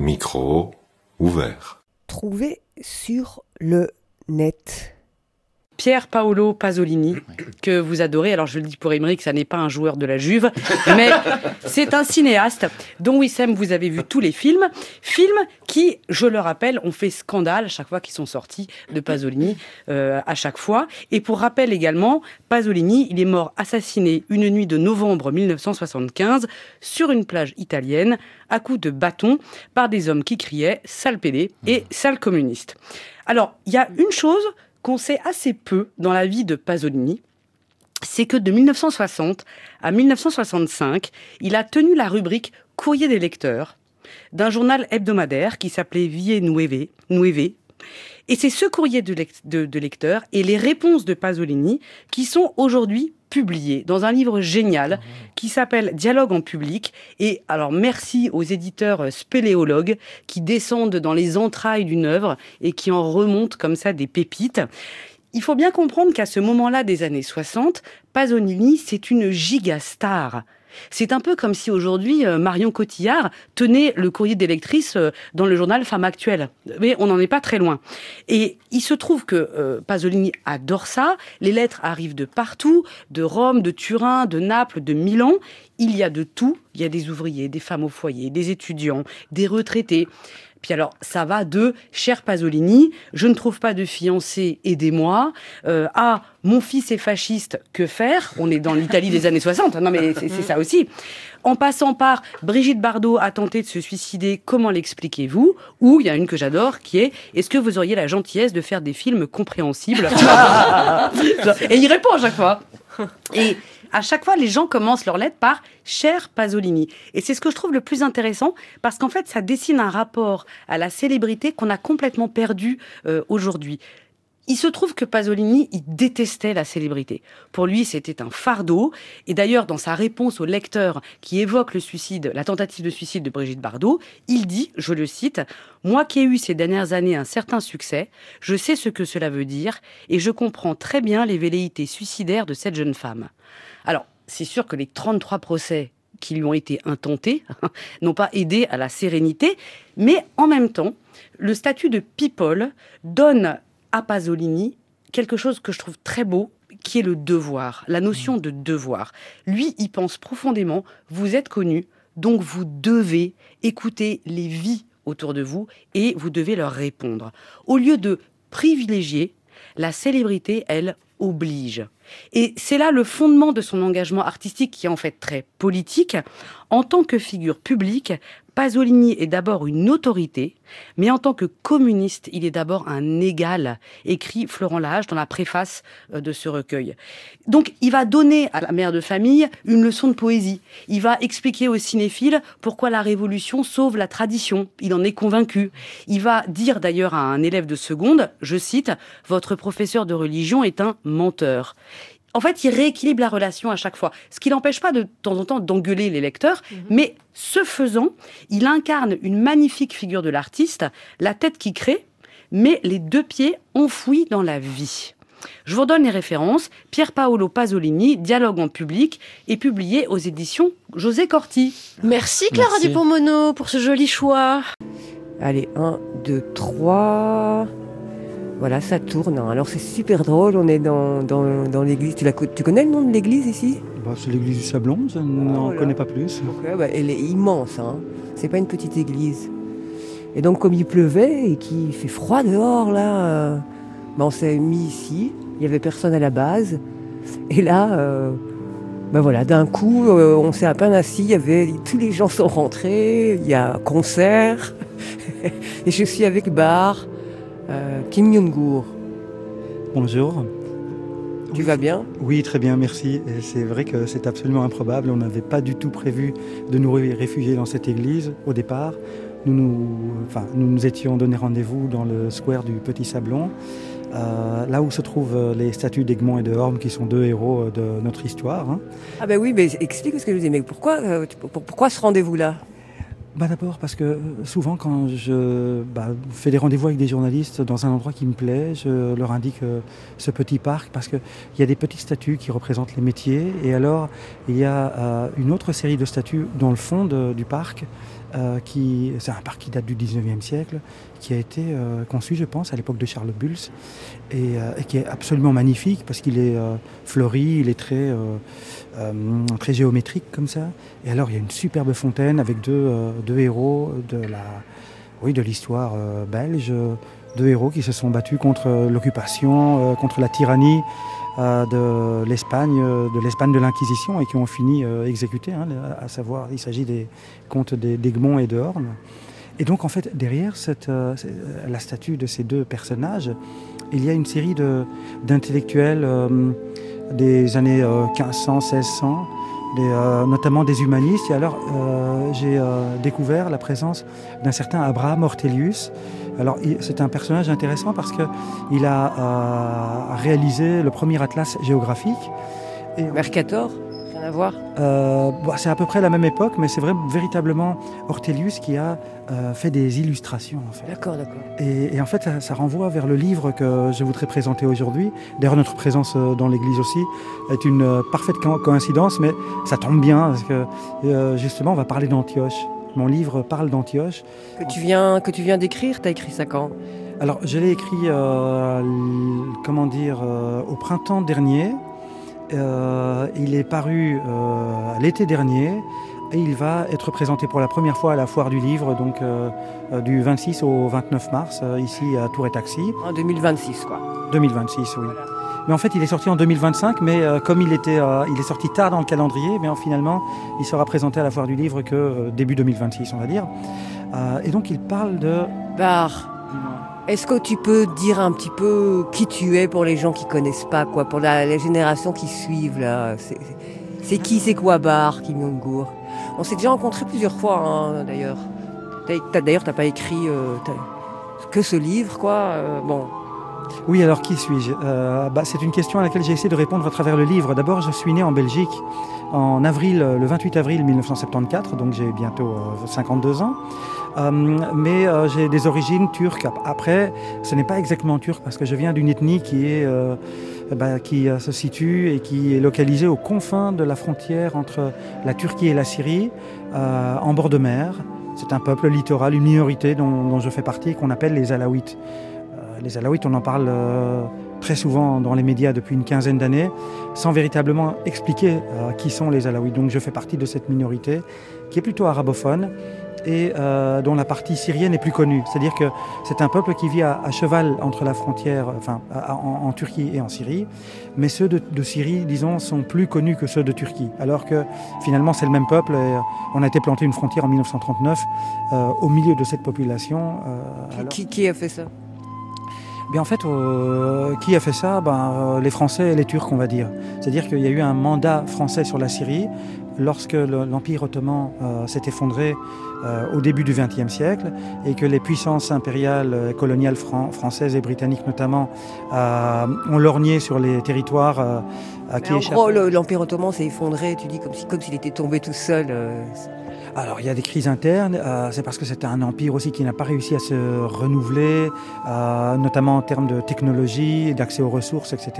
Micro ouvert. Trouvé sur le net. Pier Paolo Pasolini, que vous adorez. Alors je le dis pour Émeric, ça n'est pas un joueur de la Juve, mais c'est un cinéaste dont Wissem, vous avez vu tous les films. Films qui, je le rappelle, ont fait scandale à chaque fois qu'ils sont sortis de Pasolini, à chaque fois. Et pour rappel également, Pasolini, il est mort assassiné une nuit de novembre 1975 sur une plage italienne à coups de bâton par des hommes qui criaient « sale pédé » et « sale communiste ». Alors, il y a une chose qu'on sait assez peu dans la vie de Pasolini, c'est que de 1960 à 1965, il a tenu la rubrique Courrier des lecteurs d'un journal hebdomadaire qui s'appelait Vie Nueve. Et c'est ce courrier de lecteurs et les réponses de Pasolini qui sont aujourd'hui publiés dans un livre génial qui s'appelle Dialogue en public. Et alors merci aux éditeurs spéléologues qui descendent dans les entrailles d'une œuvre et qui en remontent comme ça des pépites. Il faut bien comprendre qu'à ce moment-là des années 60, Pasolini, c'est une gigastar. C'est un peu comme si aujourd'hui Marion Cotillard tenait le courrier des lectrices dans le journal Femme Actuelle. Mais on n'en est pas très loin. Et il se trouve que Pasolini adore ça. Les lettres arrivent de partout, de Rome, de Turin, de Naples, de Milan. Il y a de tout. Il y a des ouvriers, des femmes au foyer, des étudiants, des retraités. Puis alors, ça va de « Cher Pasolini, je ne trouve pas de fiancé, aidez-moi » à « Mon fils est fasciste, que faire ?» On est dans l'Italie des années 60, non mais c'est ça aussi. En passant par « Brigitte Bardot a tenté de se suicider, comment l'expliquez-vous ?» Ou il y a une que j'adore qui est « Est-ce que vous auriez la gentillesse de faire des films compréhensibles ?» Et il répond à chaque fois. Et à chaque fois, les gens commencent leur lettre par « Cher Pasolini ». Et c'est ce que je trouve le plus intéressant, parce qu'en fait, ça dessine un rapport à la célébrité qu'on a complètement perdu aujourd'hui. Il se trouve que Pasolini, il détestait la célébrité. Pour lui, c'était un fardeau. Et d'ailleurs, dans sa réponse au lecteur qui évoque le suicide, la tentative de suicide de Brigitte Bardot, il dit, je le cite, « Moi qui ai eu ces dernières années un certain succès, je sais ce que cela veut dire et je comprends très bien les velléités suicidaires de cette jeune femme. » Alors, c'est sûr que les 33 procès qui lui ont été intentés n'ont pas aidé à la sérénité, mais en même temps, le statut de people donne à Pasolini quelque chose que je trouve très beau, qui est le devoir, la notion de devoir. Lui, il pense profondément, vous êtes connu, donc vous devez écouter les vies autour de vous et vous devez leur répondre. Au lieu de privilégier, la célébrité, elle, oblige. Et c'est là le fondement de son engagement artistique qui est en fait très politique. En tant que figure publique, Pasolini est d'abord une autorité, mais en tant que communiste, il est d'abord un égal, écrit Florent Lage dans la préface de ce recueil. Donc, il va donner à la mère de famille une leçon de poésie. Il va expliquer aux cinéphiles pourquoi la Révolution sauve la tradition. Il en est convaincu. Il va dire d'ailleurs à un élève de seconde, je cite, « Votre professeur de religion est un menteur ». En fait, il rééquilibre la relation à chaque fois. Ce qui n'empêche pas de temps en temps d'engueuler les lecteurs, mais ce faisant, il incarne une magnifique figure de l'artiste, la tête qui crée, mais les deux pieds enfouis dans la vie. Je vous redonne les références. Pier Paolo Pasolini, Dialogue en public, est publié aux éditions José Corti. Merci Clara Dupont-Mono pour ce joli choix. Allez, 1, 2, 3... Voilà, ça tourne. Alors c'est super drôle, on est dans l'église. Tu connais le nom de l'église ici ? C'est l'église du Sablon, je n'en connais pas plus. Okay, elle est immense, hein. C'est pas une petite église. Et donc comme il pleuvait et qu'il fait froid dehors, là, on s'est mis ici, il n'y avait personne à la base. Et là, voilà, d'un coup, on s'est à peine assis, tous les gens sont rentrés, il y a concert, et je suis avec Bar. Kim Young-gur. Bonjour. Tu vas bien ? Oui, très bien, merci. Et c'est vrai que c'est absolument improbable. On n'avait pas du tout prévu de nous réfugier dans cette église au départ. Nous nous étions donné rendez-vous dans le square du Petit Sablon, là où se trouvent les statues d'Egmont et de Horm, qui sont deux héros de notre histoire. Hein. Ah ben oui, mais explique ce que je dis. Mais pourquoi ce rendez-vous-là ? D'abord parce que souvent quand je fais des rendez-vous avec des journalistes dans un endroit qui me plaît, je leur indique ce petit parc parce qu'il y a des petites statues qui représentent les métiers et alors il y a une autre série de statues dans le fond du parc c'est un parc qui date du 19e siècle, qui a été conçu, je pense, à l'époque de Charles Bulls, et qui est absolument magnifique parce qu'il est fleuri, il est très géométrique comme ça. Et alors, il y a une superbe fontaine avec deux héros de l'histoire belge, deux héros qui se sont battus contre l'occupation, contre la tyrannie de l'Espagne de l'Inquisition et qui ont fini exécutés, à savoir, il s'agit des comtes d'Egmont et de Horn. Et donc en fait derrière la statue de ces deux personnages, il y a une série d'intellectuels des années 1500, 1600, notamment des humanistes. Et alors j'ai découvert la présence d'un certain Abraham Ortelius. Alors, c'est un personnage intéressant parce qu'il a réalisé le premier atlas géographique. Et Mercator, rien à voir. C'est à peu près la même époque, mais c'est véritablement Ortelius qui a fait des illustrations. En fait. D'accord. Et en fait, ça renvoie vers le livre que je voudrais présenter aujourd'hui. D'ailleurs, notre présence dans l'église aussi est une parfaite coïncidence, mais ça tombe bien parce que justement, on va parler d'Antioche. Mon livre parle d'Antioche. Que tu viens d'écrire, tu as écrit ça quand ? Alors, je l'ai écrit, au printemps dernier. Il est paru l'été dernier et il va être présenté pour la première fois à la Foire du Livre, donc du 26 au 29 mars, ici à Tour et Taxis. En 2026, quoi. 2026, oui. Voilà. Mais en fait, il est sorti en 2025, mais comme il est sorti tard dans le calendrier, mais finalement, il sera présenté à la Foire du Livre que début 2026, on va dire. Et donc, il parle de... Bar. Est-ce que tu peux dire un petit peu qui tu es pour les gens qui connaissent pas, quoi, pour les générations qui suivent, là. C'est quoi Bar, Kim Jong-gour ? On s'est déjà rencontrés plusieurs fois, d'ailleurs. D'ailleurs, t'as pas écrit que ce livre, quoi. Bon... Oui, alors qui suis-je ? C'est une question à laquelle j'ai essayé de répondre à travers le livre. D'abord, je suis né en Belgique le 28 avril 1974, donc j'ai bientôt 52 ans. Mais j'ai des origines turques. Après, ce n'est pas exactement turc parce que je viens d'une ethnie qui se situe et qui est localisée aux confins de la frontière entre la Turquie et la Syrie, en bord de mer. C'est un peuple littoral, une minorité dont je fais partie, qu'on appelle les Alaouites. Les Alaouites, on en parle très souvent dans les médias depuis une quinzaine d'années, sans véritablement expliquer qui sont les Alaouites. Donc je fais partie de cette minorité qui est plutôt arabophone et dont la partie syrienne est plus connue. C'est-à-dire que c'est un peuple qui vit à cheval entre la frontière, en Turquie et en Syrie, mais ceux de Syrie, disons, sont plus connus que ceux de Turquie, alors que finalement c'est le même peuple et on a été planté une frontière en 1939 au milieu de cette population. Qui a fait ça ? En fait, qui a fait ça ? Les Français et les Turcs, on va dire. C'est-à-dire qu'il y a eu un mandat français sur la Syrie lorsque l'Empire ottoman s'est effondré au début du XXe siècle et que les puissances impériales, coloniales françaises et britanniques notamment, ont lorgné sur les territoires qui échappaient. En gros, l'Empire ottoman s'est effondré, tu dis, comme s'il était tombé tout seul. Alors, il y a des crises internes, c'est parce que c'était un empire aussi qui n'a pas réussi à se renouveler, notamment en termes de technologie, d'accès aux ressources, etc.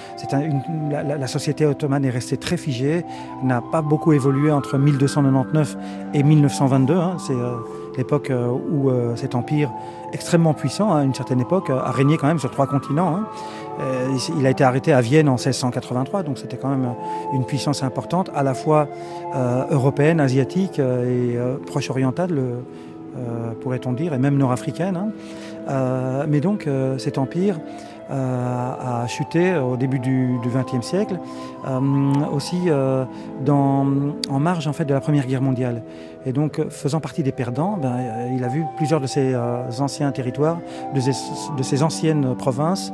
La société ottomane est restée très figée, n'a pas beaucoup évolué entre 1299 et 1922. C'est l'époque où cet empire extrêmement puissant, à une certaine époque, a régné quand même sur 3 continents. Il a été arrêté à Vienne en 1683, donc c'était quand même une puissance importante, à la fois européenne, asiatique et proche-orientale, pourrait-on dire, et même nord-africaine. Mais donc cet empire a chuté au début du XXe siècle, aussi en marge en fait, de la Première Guerre mondiale. Et donc, faisant partie des perdants, il a vu plusieurs de ces anciens territoires, de ces anciennes provinces,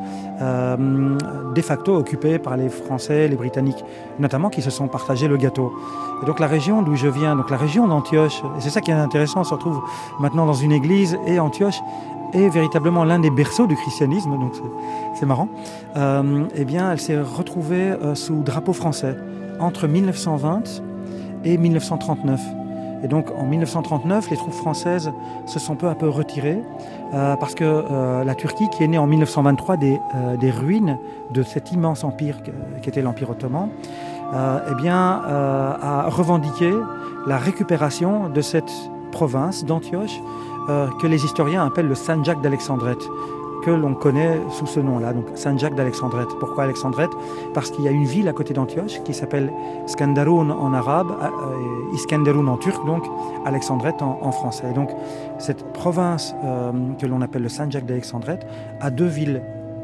de facto occupées par les Français, les Britanniques, notamment, qui se sont partagés le gâteau. Et donc la région d'où je viens, donc la région d'Antioche, et c'est ça qui est intéressant, on se retrouve maintenant dans une église, et Antioche est véritablement l'un des berceaux du christianisme, donc c'est marrant. Elle s'est retrouvée sous drapeau français entre 1920 et 1939. Et donc en 1939, les troupes françaises se sont peu à peu retirées parce que la Turquie, qui est née en 1923 des ruines de cet immense empire qu'était l'Empire ottoman, a revendiqué la récupération de cette province d'Antioche que les historiens appellent le Saint-Jacques d'Alexandrette, que l'on connaît sous ce nom-là, donc Saint-Jacques d'Alexandrette. Pourquoi Alexandrette ? Parce qu'il y a une ville à côté d'Antioche qui s'appelle Skanderun en arabe, et Iskenderun en turc, donc Alexandrette en français. Et donc cette province que l'on appelle le Saint-Jacques d'Alexandrette a deux villes,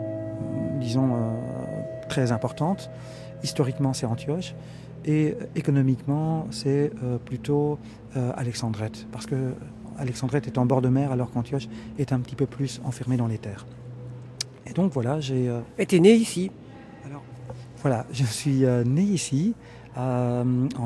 disons, très importantes. Historiquement, c'est Antioche, et économiquement, c'est plutôt Alexandrette, parce que Alexandrette est en bord de mer alors qu'Antioche est un petit peu plus enfermée dans les terres. Et donc voilà, j'ai... Et t'es né ici ? Alors, voilà, je suis né ici en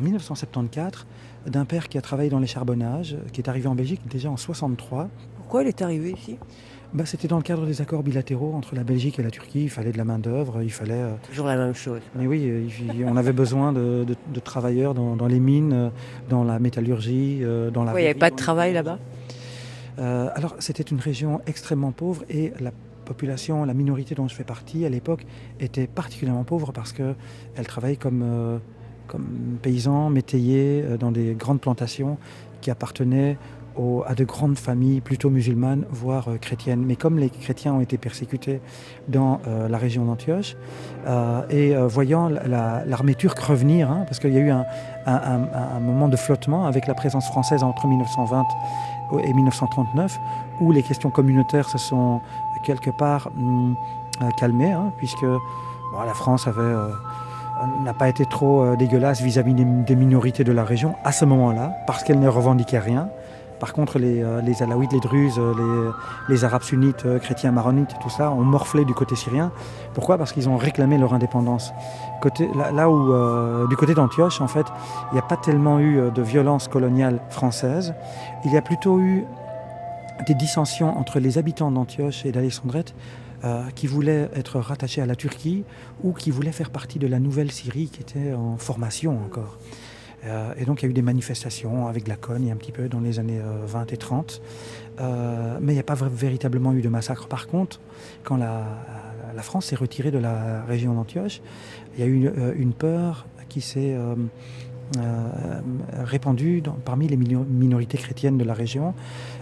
1974 d'un père qui a travaillé dans les charbonnages, qui est arrivé en Belgique déjà en 1963. Pourquoi il est arrivé ici ? C'était dans le cadre des accords bilatéraux entre la Belgique et la Turquie. Il fallait de la main-d'œuvre, il fallait... Toujours la même chose. Mais oui, on avait besoin de travailleurs dans les mines, dans la métallurgie, dans la... Il n'y avait pas de travail là-bas ? Alors, c'était une région extrêmement pauvre et la population, la minorité dont je fais partie à l'époque, était particulièrement pauvre parce qu'elle travaillait comme paysans, métayers, dans des grandes plantations qui appartenaient à de grandes familles plutôt musulmanes, voire chrétiennes. Mais comme les chrétiens ont été persécutés dans la région d'Antioche, voyant l'armée turque revenir, parce qu'il y a eu un moment de flottement avec la présence française entre 1920 et 1939, où les questions communautaires se sont quelque part calmées, puisque la France n'a pas été trop dégueulasse vis-à-vis des minorités de la région à ce moment-là, parce qu'elle ne revendiquait rien. Par contre, les Alaouites, les Druzes, les Arabes sunnites, chrétiens maronites, tout ça, ont morflé du côté syrien. Pourquoi ? Parce qu'ils ont réclamé leur indépendance. Là où, du côté d'Antioche, en fait, il n'y a pas tellement eu de violence coloniale française. Il y a plutôt eu des dissensions entre les habitants d'Antioche et d'Alexandrette qui voulaient être rattachés à la Turquie ou qui voulaient faire partie de la nouvelle Syrie qui était en formation encore. Et donc il y a eu des manifestations avec la cogne un petit peu dans les années 20 et 30. Mais il n'y a pas véritablement eu de massacre. Par contre, quand la France s'est retirée de la région d'Antioche, il y a eu une peur qui s'est répandue parmi les minorités chrétiennes de la région.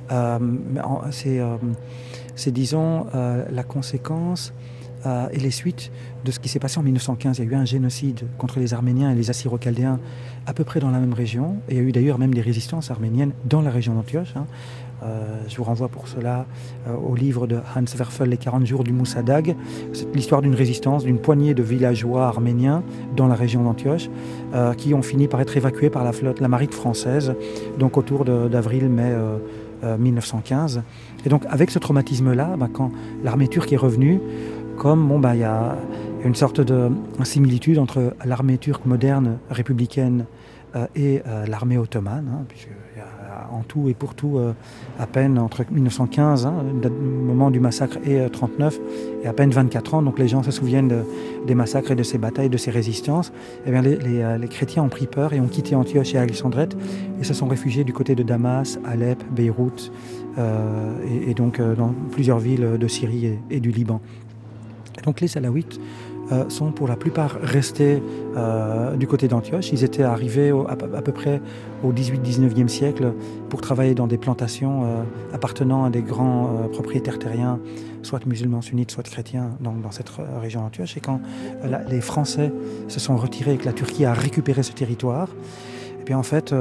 C'est disons, la conséquence et les suites de ce qui s'est passé en 1915. Il y a eu un génocide contre les Arméniens et les Assyro-Chaldéens à peu près dans la même région. Et il y a eu d'ailleurs même des résistances arméniennes dans la région d'Antioche. Je vous renvoie pour cela au livre de Hans Werfel, Les 40 jours du Moussadag. C'est l'histoire d'une résistance d'une poignée de villageois arméniens dans la région d'Antioche qui ont fini par être évacués par la marine française, donc autour d'avril-mai 1915. Et donc avec ce traumatisme-là, quand l'armée turque est revenue, il y a une sorte de similitude entre l'armée turque moderne républicaine et l'armée ottomane, puisqu'il y a en tout et pour tout à peine entre 1915, le moment du massacre, et 1939, et à peine 24 ans. Donc les gens se souviennent des massacres et de ces batailles, de ces résistances. Eh bien, les chrétiens ont pris peur et ont quitté Antioche et Alexandrette et se sont réfugiés du côté de Damas, Alep, Beyrouth et donc dans plusieurs villes de Syrie et du Liban. Donc les Alaouites sont pour la plupart restés du côté d'Antioche. Ils étaient arrivés à peu près au 18-19e siècle pour travailler dans des plantations appartenant à des grands propriétaires terriens, soit musulmans sunnites, soit chrétiens, dans cette région d'Antioche. Et quand les Français se sont retirés et que la Turquie a récupéré ce territoire, et bien en fait,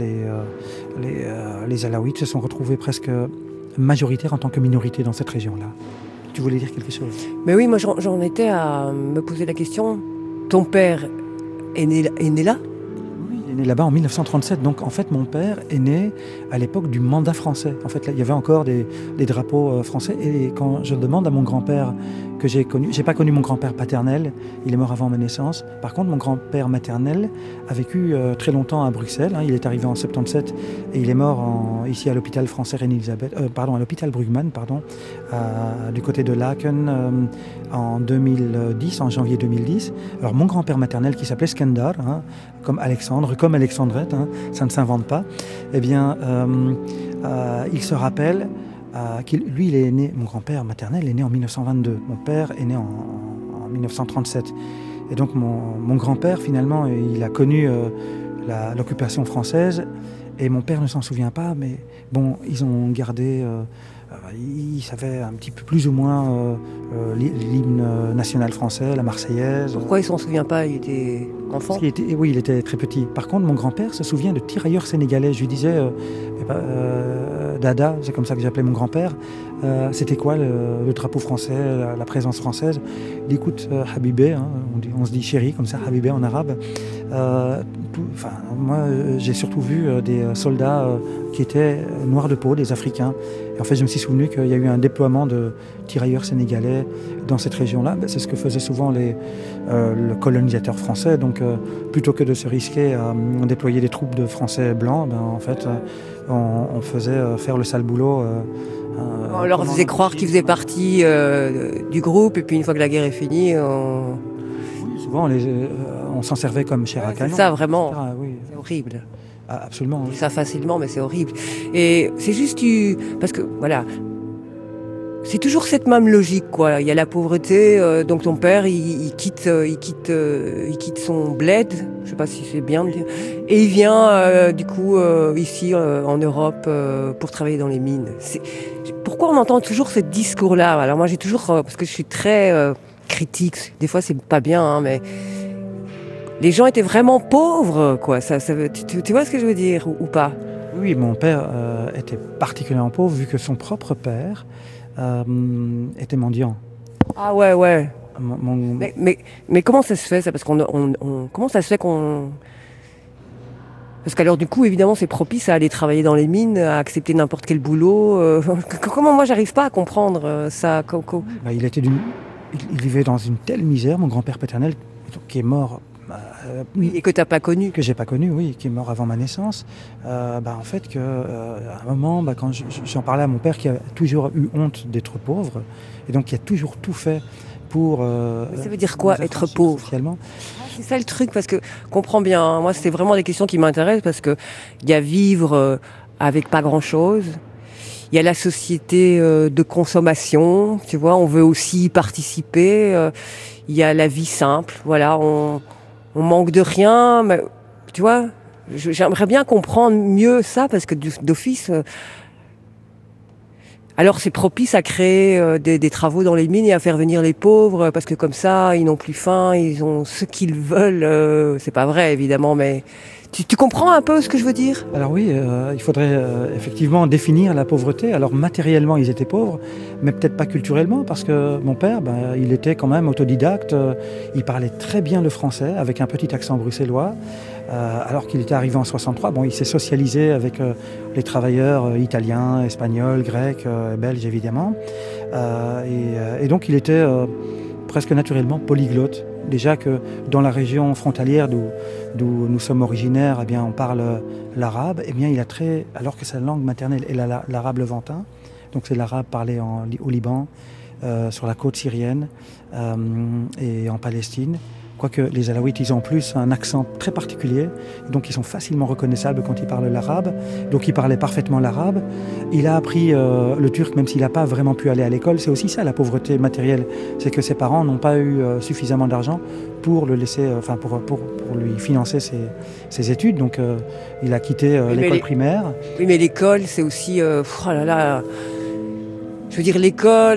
les Alaouites se sont retrouvés presque majoritaires en tant que minorité dans cette région-là. Tu voulais dire quelque chose ? Mais oui, moi j'en étais à me poser la question. Ton père est né là ? Oui, il est né là-bas en 1937. Donc en fait, mon père est né à l'époque du mandat français. En fait, là, il y avait encore des drapeaux français. Et quand je demande à mon grand-père que j'ai connu, j'ai pas connu mon grand-père paternel, il est mort avant ma naissance. Par contre, mon grand-père maternel a vécu très longtemps à Bruxelles. Il est arrivé en 77 et il est mort ici à l'hôpital français Reine-Elisabeth, à l'hôpital Brugmann, du côté de Laken en 2010, en janvier 2010. Alors mon grand-père maternel qui s'appelait Skandar, comme Alexandre, comme Alexandrette, ça ne s'invente pas. Eh bien, il se rappelle. Lui, il est né, mon grand-père maternel est né en 1922. Mon père est né en 1937. Et donc mon grand-père, finalement, il a connu l'occupation française Et mon père ne s'en souvient pas, mais bon, ils ont gardé... ils savaient un petit peu plus ou moins l'hymne national français, la Marseillaise. Pourquoi il s'en souvient pas? Il était enfant? Oui, il était très petit. Par contre, mon grand-père se souvient de tirailleurs sénégalais. Je lui disais, Dada, c'est comme ça que j'appelais mon grand-père, c'était quoi le drapeau français, la présence française? Il dit, écoute, Habibé, hein, on se dit chéri, comme ça, Habibé en arabe. Moi, j'ai surtout vu des soldats qui étaient noirs de peau, des Africains. Et en fait, je me suis souvenu qu'il y a eu un déploiement de tirailleurs sénégalais dans cette région-là. C'est ce que faisaient souvent le colonisateur français. Donc, plutôt que de se risquer à déployer des troupes de Français blancs, en fait, on faisait faire le sale boulot. On leur faisait croire qu'ils faisaient partie du groupe, et puis une fois que la guerre est finie, souvent, on s'en servait comme chair à canon. C'est ça, vraiment. Oui. C'est horrible. Ah, absolument. On dit ça facilement, mais c'est horrible. Et c'est juste parce que, voilà, c'est toujours cette même logique, quoi. Il y a la pauvreté, donc ton père, il quitte son bled, je sais pas si c'est bien de dire, et il vient, du coup, ici, en Europe, pour travailler dans les mines. Pourquoi on entend toujours ce discours-là? Alors moi, j'ai toujours, parce que je suis très critique, des fois c'est pas bien, hein, mais les gens étaient vraiment pauvres, quoi. Tu vois ce que je veux dire, ou pas? Oui, mon père était particulièrement pauvre, vu que son propre père était mendiant. Ah ouais. Mais comment ça se fait, ça? Parce comment ça se fait qu'on... Parce qu'alors du coup, évidemment, c'est propice à aller travailler dans les mines, à accepter n'importe quel boulot. Comment moi, j'arrive pas à comprendre ça, Coco? Il vivait dans une telle misère, mon grand-père paternel, qui est mort... et que tu n'as pas connu. Que j'ai pas connu, oui, qui est mort avant ma naissance. En fait, à un moment, quand j'en parlais à mon père, qui a toujours eu honte d'être pauvre, et donc qui a toujours tout fait pour... ça veut dire quoi, être pauvre? Socialement. C'est ça le truc, parce que, comprends bien, hein, moi, c'est vraiment des questions qui m'intéressent, parce que il y a vivre avec pas grand-chose. Il y a la société de consommation, tu vois, on veut aussi y participer. Il y a la vie simple, voilà, on manque de rien, mais tu vois, j'aimerais bien comprendre mieux ça, parce que d'office, alors c'est propice à créer des travaux dans les mines et à faire venir les pauvres, parce que comme ça, ils n'ont plus faim, ils ont ce qu'ils veulent. C'est pas vrai, évidemment, mais tu comprends un peu ce que je veux dire? Alors oui, il faudrait effectivement définir la pauvreté. Alors matériellement, ils étaient pauvres, mais peut-être pas culturellement, parce que mon père, il était quand même autodidacte. Il parlait très bien le français, avec un petit accent bruxellois. Alors qu'il était arrivé en 63, il s'est socialisé avec les travailleurs italiens, espagnols, grecs, belges évidemment. Et donc il était presque naturellement polyglotte. Déjà que dans la région frontalière d'où nous sommes originaires, on parle l'arabe, alors que sa langue maternelle est l'arabe levantin, donc c'est l'arabe parlé au Liban, sur la côte syrienne et en Palestine. Quoique les Alaouites, ils ont en plus un accent très particulier, donc ils sont facilement reconnaissables quand ils parlent l'arabe. Donc il parlait parfaitement l'arabe. Il a appris le turc, même s'il n'a pas vraiment pu aller à l'école. C'est aussi ça la pauvreté matérielle, c'est que ses parents n'ont pas eu suffisamment d'argent pour le laisser, pour lui financer ses études. Donc il a quitté l'école primaire. Oui, mais l'école, c'est aussi, je veux dire, l'école,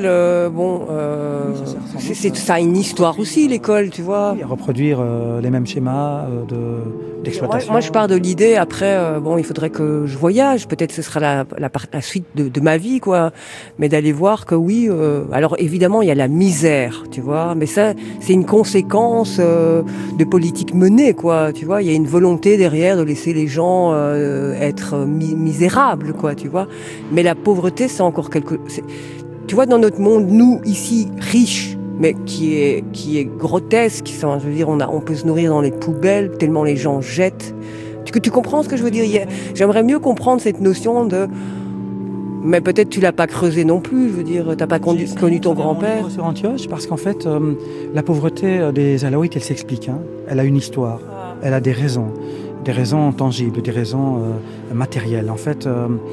ça a une histoire aussi, l'école, tu vois. Et reproduire les mêmes schémas d'exploitation. Moi, je pars de l'idée, après, il faudrait que je voyage, peut-être ce sera la suite de ma vie, quoi. Mais d'aller voir que oui, alors évidemment, il y a la misère, tu vois, mais ça, c'est une conséquence de politique menée, quoi, tu vois. Il y a une volonté derrière de laisser les gens être misérables, quoi, tu vois. Mais la pauvreté, c'est encore tu vois, dans notre monde, nous, ici, riches, mais qui est grotesque, je veux dire, on peut se nourrir dans les poubelles, tellement les gens jettent. Tu comprends ce que je veux dire? J'aimerais mieux comprendre cette notion de... Mais peut-être tu l'as pas creusé non plus, je veux dire, t'as pas connu ton grand-père. Sur Antioche, parce qu'en fait, la pauvreté des Alaouites, elle s'explique. Elle a une histoire, elle a des raisons tangibles, des raisons matérielles. En fait...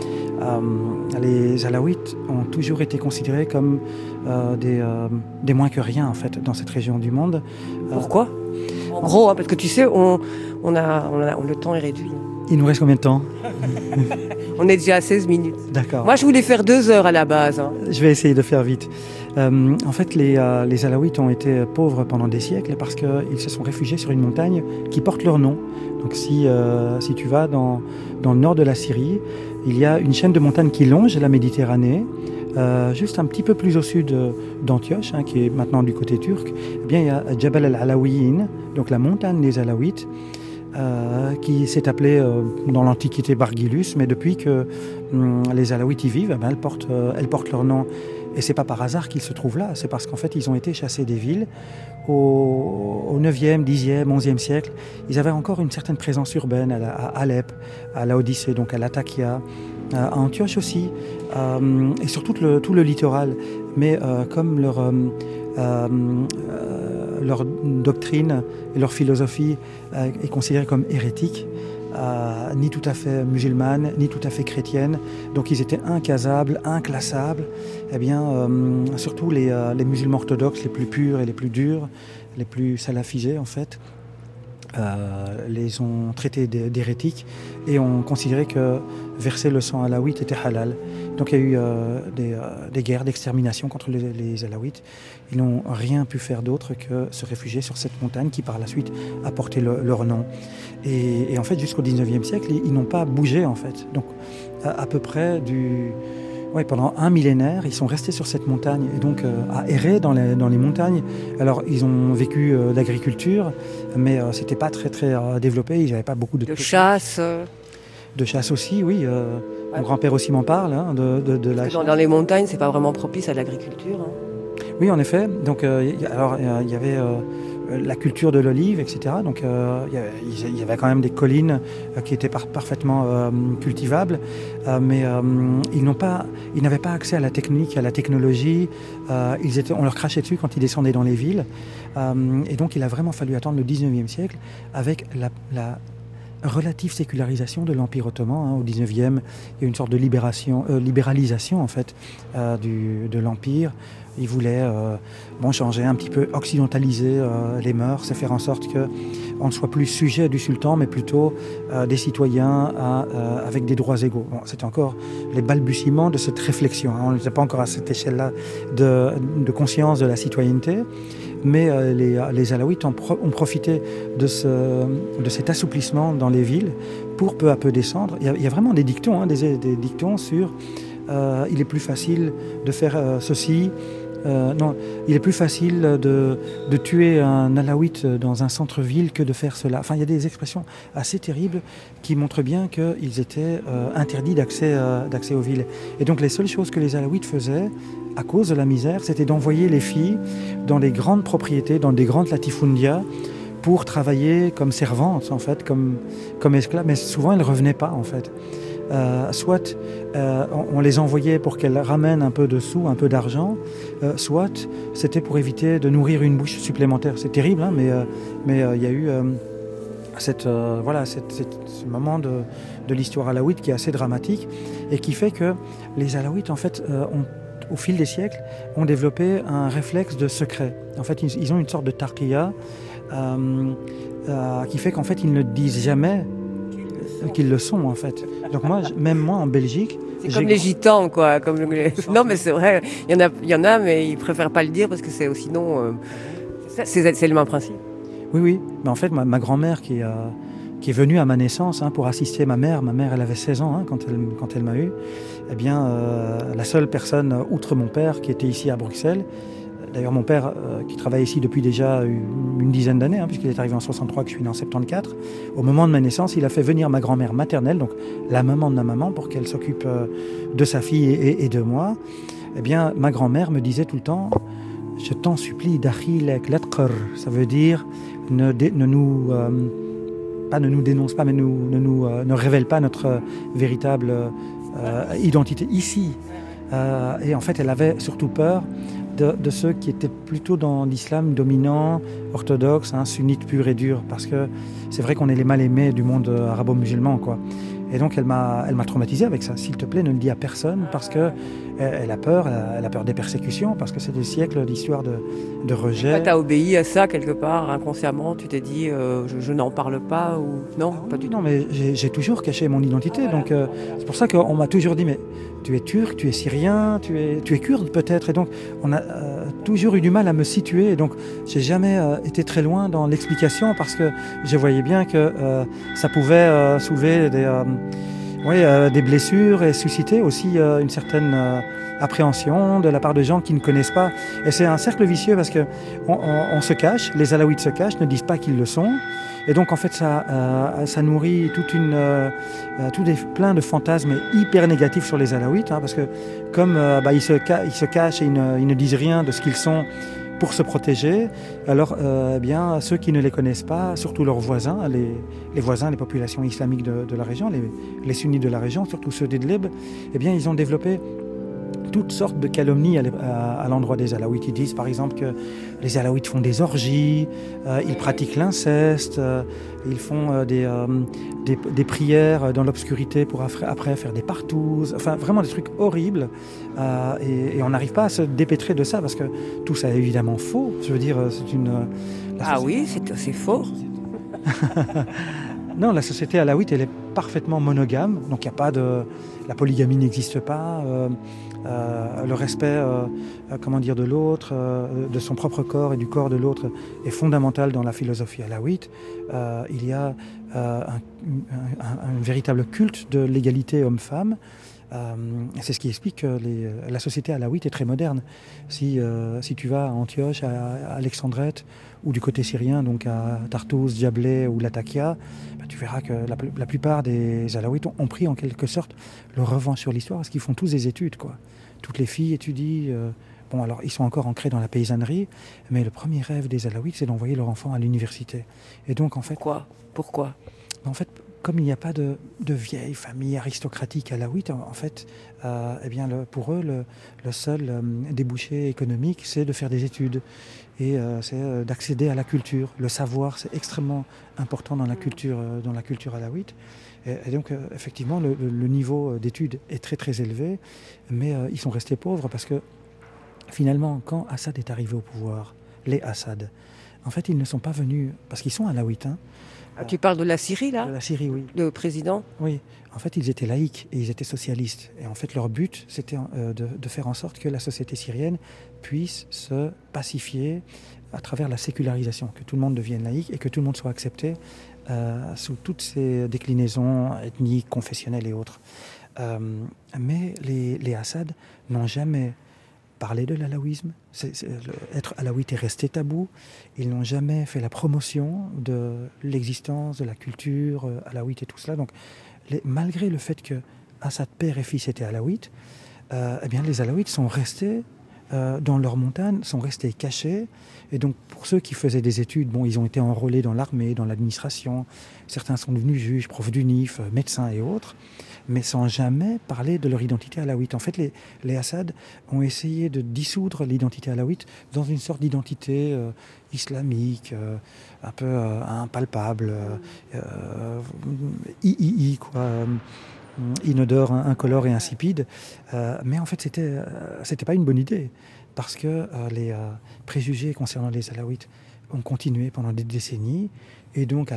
les Alaouites ont toujours été considérés comme des moins que rien en fait dans cette région du monde. Pourquoi? En gros, parce que tu sais, le temps est réduit. Il nous reste combien de temps? On est déjà à 16 minutes. D'accord. Moi, je voulais faire 2 heures à la base. Hein. Je vais essayer de faire vite. En fait, les Alaouites ont été pauvres pendant des siècles parce qu'ils se sont réfugiés sur une montagne qui porte leur nom. Donc si tu vas dans le nord de la Syrie, il y a une chaîne de montagnes qui longe la Méditerranée. Juste un petit peu plus au sud d'Antioche, qui est maintenant du côté turc, eh bien, il y a Jabal al-Alawiyin, donc la montagne des Alaouites, qui s'est appelée dans l'Antiquité Bargilus, mais depuis que les Alaouites y vivent, elle porte leur nom. Et c'est pas par hasard qu'ils se trouvent là, c'est parce qu'en fait ils ont été chassés des villes au 9e, 10e, 11e siècle. Ils avaient encore une certaine présence urbaine à Alep, à Laodicée, donc à Latakia, à Antioche aussi, et sur tout le littoral. Mais comme leur doctrine et leur philosophie est considérée comme hérétique, ni tout à fait musulmane, ni tout à fait chrétienne. Donc ils étaient incasables, inclassables. Eh bien, surtout les musulmans orthodoxes les plus purs et les plus durs, les plus salafisés en fait, les ont traités d'hérétiques et ont considéré que verser le sang alaouite était halal. Donc il y a eu des guerres d'extermination contre les Alaouites. Ils n'ont rien pu faire d'autre que se réfugier sur cette montagne qui par la suite a porté leur nom. Et en fait jusqu'au 19e siècle, ils n'ont pas bougé en fait. Donc à peu près pendant un millénaire, ils sont restés sur cette montagne et donc à errer dans les montagnes. Alors ils ont vécu d'agriculture, mais c'était pas très très développé. Ils n'avaient pas beaucoup de chasse. De chasse aussi, oui. Mon grand-père aussi m'en parle de la chasse. Dans les montagnes, c'est pas vraiment propice à l'agriculture. Hein. Oui, en effet. Donc il y avait la culture de l'olive, etc. Donc il y avait quand même des collines qui étaient parfaitement cultivables, mais ils n'avaient pas accès à la technique, à la technologie. On leur crachait dessus quand ils descendaient dans les villes. Et donc il a vraiment fallu attendre le 19e siècle avec la relative sécularisation de l'Empire ottoman. Au 19e, il y a une sorte de libéralisation en fait, de l'Empire. Ils voulaient changer un petit peu, occidentaliser les mœurs et faire en sorte qu'on ne soit plus sujet du sultan, mais plutôt des citoyens avec des droits égaux. Bon, c'était encore les balbutiements de cette réflexion. On n'était pas encore à cette échelle-là de conscience de la citoyenneté. Mais les Alaouites ont profité de cet assouplissement dans les villes pour peu à peu descendre. Il y a vraiment des dictons, des dictons sur il est plus facile de faire ceci. Il est plus facile de tuer un Alaouite dans un centre-ville que de faire cela. Enfin, il y a des expressions assez terribles qui montrent bien qu'ils étaient interdits d'accès aux villes. Et donc les seules choses que les Alaouites faisaient, à cause de la misère, c'était d'envoyer les filles dans des grandes propriétés, dans des grandes latifundias, pour travailler comme servantes, en fait, comme esclaves. Mais souvent, elles ne revenaient pas, en fait. Soit on les envoyait pour qu'elles ramènent un peu de sous, un peu d'argent, soit c'était pour éviter de nourrir une bouche supplémentaire. C'est terrible, hein, mais il y a eu ce moment de l'histoire alaouite qui est assez dramatique et qui fait que les Alaouites, en fait, au fil des siècles, ont développé un réflexe de secret. En fait, ils ont une sorte de tarqiya qui fait qu'en fait, ils ne disent jamais qu'ils le sont, en fait. Donc même moi, en Belgique... C'est comme les gitans, quoi. Non, mais c'est vrai, il y en a, mais ils préfèrent pas le dire parce que c'est sinon... c'est le même principe. Oui. Mais en fait, ma grand-mère qui est venue à ma naissance pour assister ma mère, elle avait 16 ans quand elle m'a eu, eh bien, la seule personne, outre mon père, qui était ici à Bruxelles, d'ailleurs mon père qui travaille ici depuis déjà une dizaine d'années, puisqu'il est arrivé en 63, que je suis né en 74, au moment de ma naissance, il a fait venir ma grand-mère maternelle, donc la maman de ma maman, pour qu'elle s'occupe de sa fille et de moi. Eh bien, ma grand-mère me disait tout le temps, je t'en supplie, dakhilek latqar, ça veut dire ne nous dénonce pas, mais ne révèle pas notre véritable identité ici. Et en fait, elle avait surtout peur de ceux qui étaient plutôt dans l'islam dominant, orthodoxe, sunnite pur et dur, parce que c'est vrai qu'on est les mal-aimés du monde arabo-musulman, quoi. Et donc elle m'a traumatisé avec ça. S'il te plaît, ne le dis à personne parce que elle a peur des persécutions, parce que c'est des siècles d'histoire de rejet. Tu as obéi à ça quelque part, inconsciemment, tu t'es dit je n'en parle pas ou non, pas du tout. Non, mais j'ai toujours caché mon identité, donc c'est pour ça qu'on m'a toujours dit mais tu es turc, tu es syrien, tu es kurde peut-être, et donc on a toujours eu du mal à me situer, et donc j'ai jamais été très loin dans l'explication parce que je voyais bien que ça pouvait soulever des blessures et susciter aussi une certaine appréhension de la part de gens qui ne connaissent pas. Et c'est un cercle vicieux parce que on se cache, les Alaouites se cachent, ne disent pas qu'ils le sont. Et donc en fait ça nourrit plein de fantasmes hyper négatifs sur les Alaouites, parce que comme ils se cachent et ils ne disent rien de ce qu'ils sont pour se protéger, alors ceux qui ne les connaissent pas, surtout leurs voisins, les voisins, les populations islamiques de la région, les sunnites de la région, surtout ceux d'Idlib, ils ont développé toutes sortes de calomnies à l'endroit des Alaouites. Ils disent par exemple que les Alaouites font des orgies, ils pratiquent l'inceste, ils font des prières dans l'obscurité pour après faire des partouzes, enfin vraiment des trucs horribles, et on n'arrive pas à se dépêtrer de ça parce que tout ça est évidemment faux. Je veux dire, c'est une... oui, c'est faux. Non, la société alaouite, elle est parfaitement monogame, donc il y a pas de... La polygamie n'existe pas, le respect de l'autre, de son propre corps et du corps de l'autre est fondamental dans la philosophie alaouite. Il y a un véritable culte de l'égalité homme-femme. C'est ce qui explique que la société alaouite est très moderne. Si tu vas à Antioche, à Alexandrette, ou du côté syrien, donc à Tartous, Diablé ou Latakia, tu verras que la plupart des Alaouites ont pris en quelque sorte leur revanche sur l'histoire, parce qu'ils font tous des études, quoi. Toutes les filles étudient. Alors ils sont encore ancrés dans la paysannerie, mais le premier rêve des Alaouites, c'est d'envoyer leur enfant à l'université. Et donc en fait... Pourquoi ? En fait, comme il n'y a pas de vieille famille aristocratique alaouite, en fait, pour eux, le seul débouché économique, c'est de faire des études. Et c'est d'accéder à la culture. Le savoir, c'est extrêmement important dans la culture alaouite. Et donc, effectivement, le niveau d'études est très, très élevé. Mais ils sont restés pauvres parce que, finalement, quand Assad est arrivé au pouvoir, les Assad, en fait, ils ne sont pas venus... Parce qu'ils sont alaouites, Tu parles de la Syrie, là ? De la Syrie, oui. Le président ? Oui. En fait, ils étaient laïcs et ils étaient socialistes. Et en fait, leur but, c'était de faire en sorte que la société syrienne puisse se pacifier à travers la sécularisation, que tout le monde devienne laïque et que tout le monde soit accepté sous toutes ses déclinaisons ethniques, confessionnelles et autres. Mais les Assad n'ont jamais parlé de l'alaouisme. Être alaouite est resté tabou. Ils n'ont jamais fait la promotion de l'existence, de la culture alaouite et tout cela. Donc, malgré le fait que Assad père et fils étaient alaouites, les alaouites sont restés dans leurs montagnes, sont restés cachés. Et donc, pour ceux qui faisaient des études, ils ont été enrôlés dans l'armée, dans l'administration. Certains sont devenus juges, profs d'UNIF, médecins et autres, mais sans jamais parler de leur identité alaouite. En fait, les Assad ont essayé de dissoudre l'identité alaouite dans une sorte d'identité islamique, un peu impalpable, inodore, incolore et insipide. Mais en fait, c'était pas une bonne idée, parce que les préjugés concernant les Alaouites ont continué pendant des décennies, et donc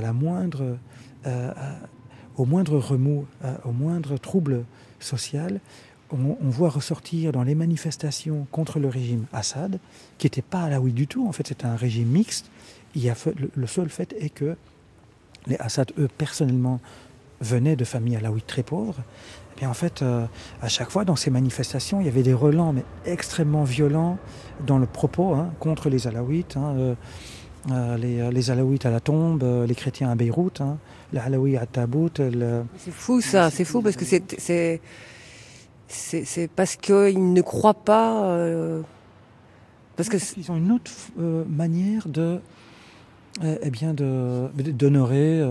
au moindre remous, au moindre trouble social, on voit ressortir dans les manifestations contre le régime Assad, qui n'était pas alaouite du tout, en fait c'était un régime mixte. Le seul fait est que les Assad, eux, personnellement, venaient de familles alaouites très pauvres. Et bien en fait, à chaque fois dans ces manifestations, il y avait des relents mais extrêmement violents dans le propos contre les Alaouites. Les Alaouites à la tombe, les chrétiens à Beyrouth, les Alaouis à Tabout. C'est fou ça, c'est fou parce que c'est parce qu'ils ne croient pas. Parce que ils ont une autre manière d'honorer.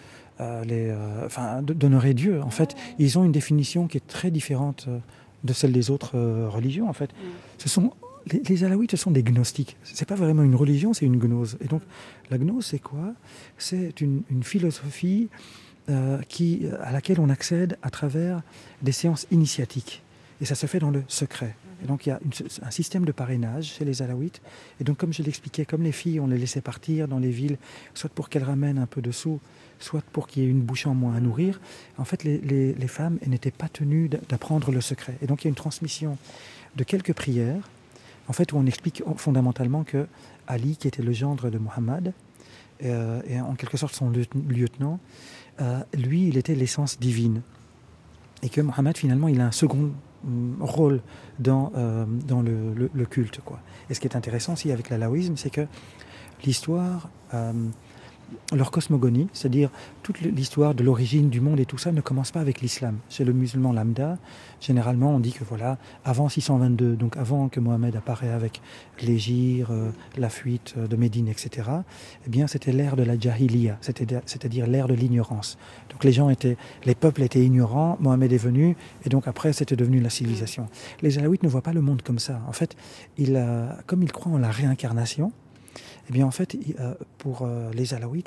D'honorer Dieu. En fait, ils ont une définition qui est très différente de celle des autres religions. En fait, les Alaouites, ce sont des gnostiques. C'est pas vraiment une religion, c'est une gnose. Et donc, la gnose, c'est quoi ? C'est une philosophie à laquelle on accède à travers des séances initiatiques. Et ça se fait dans le secret. Et donc il y a un système de parrainage chez les Alaouites. Et donc comme je l'expliquais, comme les filles, on les laissait partir dans les villes, soit pour qu'elles ramènent un peu de sous, soit pour qu'il y ait une bouche en moins à nourrir. En fait, les femmes n'étaient pas tenues d'apprendre le secret. Et donc il y a une transmission de quelques prières, en fait, où on explique fondamentalement que Ali, qui était le gendre de Mohammed, et en quelque sorte son lieutenant, lui, il était l'essence divine. Et que Mohammed, finalement, il a un second rôle dans le culte, quoi. Et ce qui est intéressant aussi avec l'alaouisme, c'est que l'histoire, leur cosmogonie, c'est-à-dire toute l'histoire de l'origine du monde et tout ça, ne commence pas avec l'islam. Chez le musulman lambda, généralement, on dit que voilà, avant 622, donc avant que Mohammed apparaît avec l'hégire, la fuite de Médine, etc., eh bien, c'était l'ère de la jahiliya, c'est-à-dire l'ère de l'ignorance. Donc les peuples étaient ignorants, Mohammed est venu, et donc après, c'était devenu la civilisation. Les Alaouites ne voient pas le monde comme ça. En fait, comme ils croient en la réincarnation, eh bien, en fait, pour les Alaouites,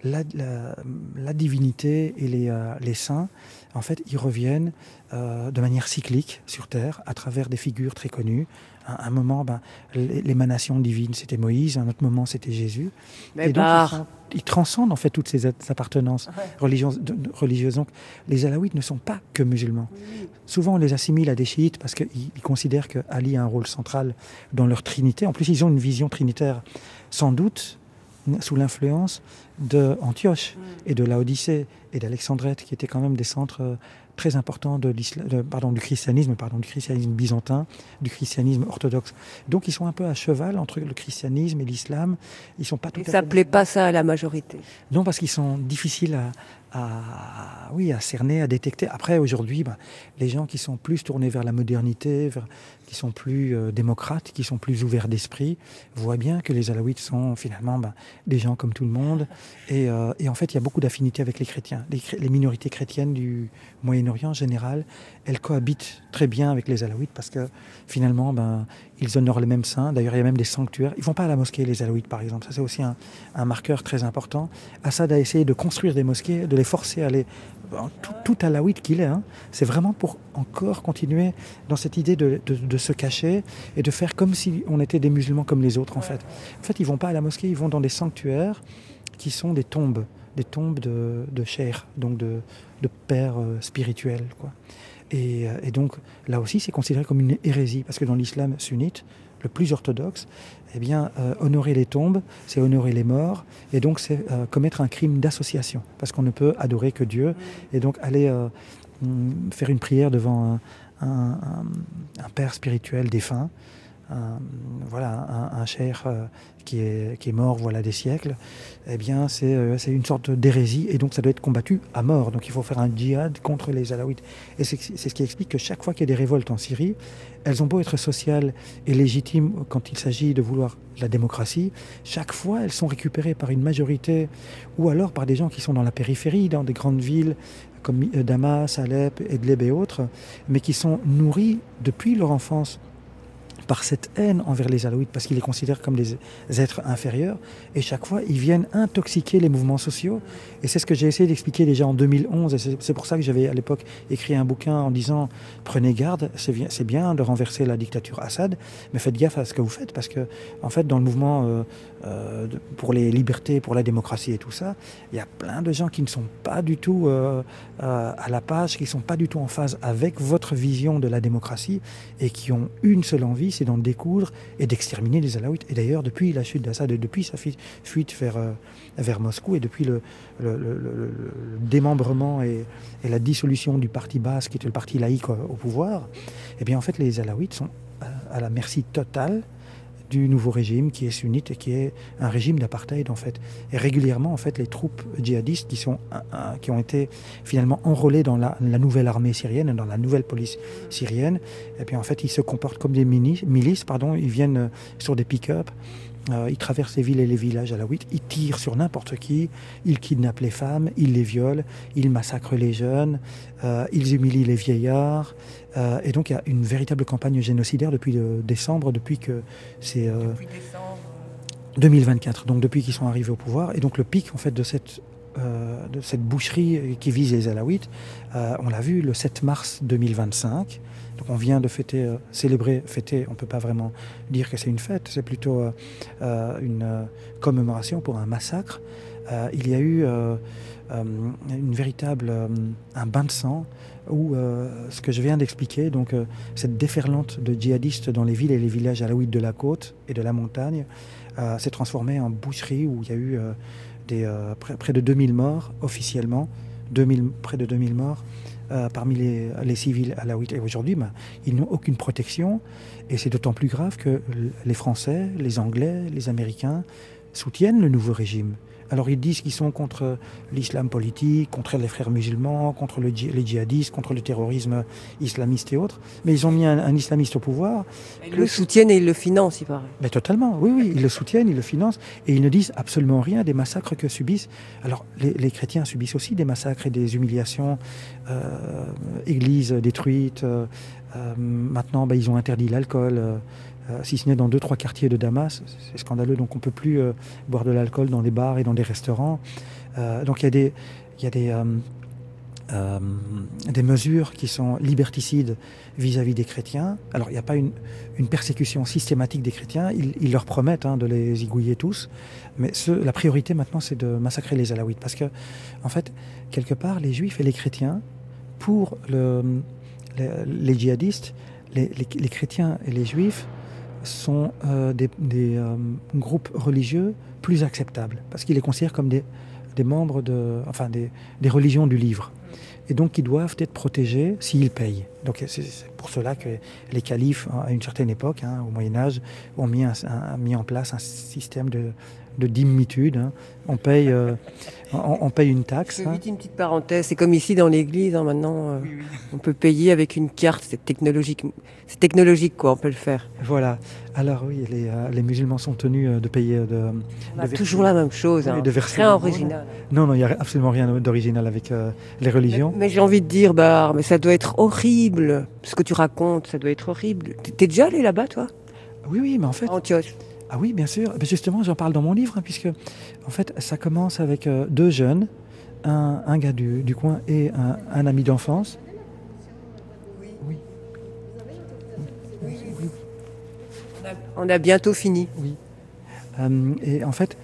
la divinité et les saints, en fait, ils reviennent de manière cyclique sur Terre, à travers des figures très connues. À un moment, l'émanation divine, c'était Moïse. À un autre moment, c'était Jésus. Mais et donc, ils transcendent, en fait, toutes ces appartenances religieuses. Donc, les Alaouites ne sont pas que musulmans. Souvent, on les assimile à des chiites parce qu'ils considèrent qu'Ali a un rôle central dans leur trinité. En plus, ils ont une vision trinitaire, sans doute, sous l'influence d'Antioche et de Laodicée et d'Alexandrette, qui étaient quand même des centres très importants du christianisme byzantin, du christianisme orthodoxe. Donc ils sont un peu à cheval entre le christianisme et l'islam. Ils sont pas tout à fait... Ça ne plaît pas ça à la majorité. Non, parce qu'ils sont difficiles à cerner, à détecter. Après, aujourd'hui, les gens qui sont plus tournés vers la modernité, qui sont plus démocrates, qui sont plus ouverts d'esprit, voient bien que les Alaouites sont finalement des gens comme tout le monde. Et en fait, il y a beaucoup d'affinités avec les chrétiens. Les minorités chrétiennes du Moyen-Orient en général, elles cohabitent très bien avec les Alaouites parce que finalement, ils honorent les mêmes saints. D'ailleurs, il y a même des sanctuaires. Ils ne vont pas à la mosquée, les Alaouites, par exemple. Ça, c'est aussi un marqueur très important. Assad a essayé de construire des mosquées, de les forcer à aller... Tout alaouite qu'il est, c'est vraiment pour encore continuer dans cette idée de se cacher et de faire comme si on était des musulmans comme les autres, en fait. En fait, ils ne vont pas à la mosquée, ils vont dans des sanctuaires qui sont des tombes de cheikhs, donc de pères spirituels, quoi. Et donc, là aussi, c'est considéré comme une hérésie, parce que dans l'islam sunnite, le plus orthodoxe, eh bien, honorer les tombes, c'est honorer les morts, et donc c'est commettre un crime d'association, parce qu'on ne peut adorer que Dieu, et donc aller faire une prière devant un père spirituel défunt, un cheikh qui est mort voilà des siècles, eh bien c'est une sorte d'hérésie et donc ça doit être combattu à mort. Donc il faut faire un djihad contre les Alaouites. Et c'est ce qui explique que chaque fois qu'il y a des révoltes en Syrie, elles ont beau être sociales et légitimes quand il s'agit de vouloir la démocratie, chaque fois elles sont récupérées par une majorité ou alors par des gens qui sont dans la périphérie, dans des grandes villes comme Damas, Alep, Idlib et autres, mais qui sont nourris depuis leur enfance par cette haine envers les Alaouites, parce qu'ils les considèrent comme des êtres inférieurs, et chaque fois, ils viennent intoxiquer les mouvements sociaux, et c'est ce que j'ai essayé d'expliquer déjà en 2011, et c'est pour ça que j'avais à l'époque écrit un bouquin en disant « Prenez garde, c'est bien de renverser la dictature Assad, mais faites gaffe à ce que vous faites, parce que, en fait, dans le mouvement pour les libertés, pour la démocratie et tout ça, il y a plein de gens qui ne sont pas du tout à la page, qui ne sont pas du tout en phase avec votre vision de la démocratie, et qui ont une seule envie, c'est d'en découdre et d'exterminer les Alaouites. Et d'ailleurs, depuis la chute d'Assad et depuis sa fuite vers Moscou et depuis le démembrement et la dissolution du parti Baas, qui était le parti laïque au pouvoir, eh bien en fait les Alaouites sont à la merci totale du nouveau régime qui est sunnite et qui est un régime d'apartheid en fait. Et régulièrement en fait les troupes djihadistes qui ont été finalement enrôlées dans la nouvelle armée syrienne, dans la nouvelle police syrienne, et puis en fait ils se comportent comme des milices, ils viennent sur des pick-up, ils traversent les villes et les villages alaouites, ils tirent sur n'importe qui, ils kidnappent les femmes, ils les violent, ils massacrent les jeunes, ils humilient les vieillards, et donc il y a une véritable campagne génocidaire depuis décembre, depuis que c'est 2024, donc depuis qu'ils sont arrivés au pouvoir, et donc le pic en fait de cette de cette boucherie qui vise les Alaouites, on l'a vu le 7 mars 2025. Donc on vient de fêter, fêter, on ne peut pas vraiment dire que c'est une fête, c'est plutôt une commémoration pour un massacre. Il y a eu une véritable un bain de sang où ce que je viens d'expliquer, donc cette déferlante de djihadistes dans les villes et les villages alaouites de la côte et de la montagne s'est transformée en boucherie où il y a eu près de 2000 morts officiellement, près de 2000 morts parmi les civils alaouites. Et aujourd'hui, ils n'ont aucune protection et c'est d'autant plus grave que les Français, les Anglais, les Américains soutiennent le nouveau régime. Alors ils disent qu'ils sont contre l'islam politique, contre les frères musulmans, contre les djihadistes, contre le terrorisme islamiste et autres. Mais ils ont mis un islamiste au pouvoir. Ils le soutiennent et ils le financent, il paraît. Mais totalement, oui, ils le soutiennent, ils le financent. Et ils ne disent absolument rien des massacres que subissent. Alors les chrétiens subissent aussi des massacres et des humiliations, églises détruites. Maintenant, ils ont interdit l'alcool. Si ce n'est dans 2-3 quartiers de Damas, c'est scandaleux, donc on ne peut plus boire de l'alcool dans des bars et dans des restaurants. Donc il y a des mesures qui sont liberticides vis-à-vis des chrétiens. Alors il n'y a pas une persécution systématique des chrétiens, ils leur promettent de les zigouiller tous, mais la priorité maintenant c'est de massacrer les Alaouites, parce que en fait, quelque part, les juifs et les chrétiens, pour les djihadistes, les chrétiens et les juifs sont des groupes religieux plus acceptables, parce qu'ils les considèrent comme des membres des religions du livre. Et donc, ils doivent être protégés s'ils payent. Donc, c'est pour cela que les califes, à une certaine époque, au Moyen-Âge, ont mis en place un système de dhimmitude. On paye une taxe. Je fais vite une petite parenthèse. C'est comme ici dans l'église, maintenant. Oui. On peut payer avec une carte. C'est technologique, quoi. On peut le faire. Voilà. Alors oui, les musulmans sont tenus de payer toujours la même chose. C'est rien original. Non, il n'y a absolument rien d'original avec les religions. Mais j'ai envie de dire, mais ça doit être horrible. Ce que tu racontes, ça doit être horrible. T'es déjà allé là-bas, toi ? Oui, mais en fait... Antioche. Ah oui, bien sûr. Mais justement, j'en parle dans mon livre, puisque en fait, ça commence avec 2 jeunes, un gars du coin et un ami d'enfance. Oui. On a bientôt fini. Oui. Et en fait,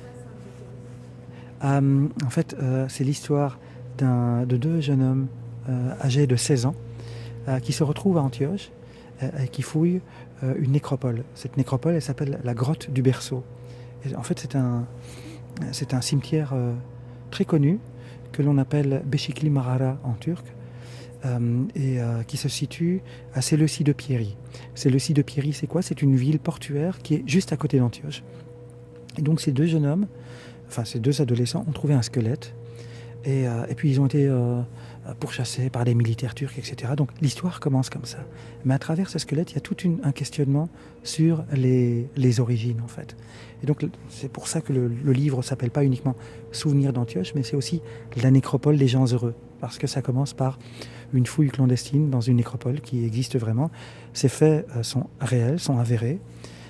c'est l'histoire de 2 jeunes hommes âgés de 16 ans qui se retrouvent à Antioche et qui fouillent une nécropole. Cette nécropole, elle s'appelle la grotte du berceau. Et en fait, c'est un cimetière très connu que l'on appelle Beşikli Mağara en turc et qui se situe à Seleucie-de-Pierry. Seleucie-de-Pierry, c'est quoi ? C'est une ville portuaire qui est juste à côté d'Antioche. Et donc ces 2 jeunes hommes, ces 2 adolescents, ont trouvé un squelette et puis ils ont été pourchassés par des militaires turcs, etc. Donc l'histoire commence comme ça. Mais à travers ce squelette, il y a tout un questionnement sur les origines, en fait. Et donc c'est pour ça que le livre ne s'appelle pas uniquement « Souvenirs d'Antioche », mais c'est aussi la nécropole des gens heureux. Parce que ça commence par une fouille clandestine dans une nécropole qui existe vraiment. Ces faits sont réels, sont avérés.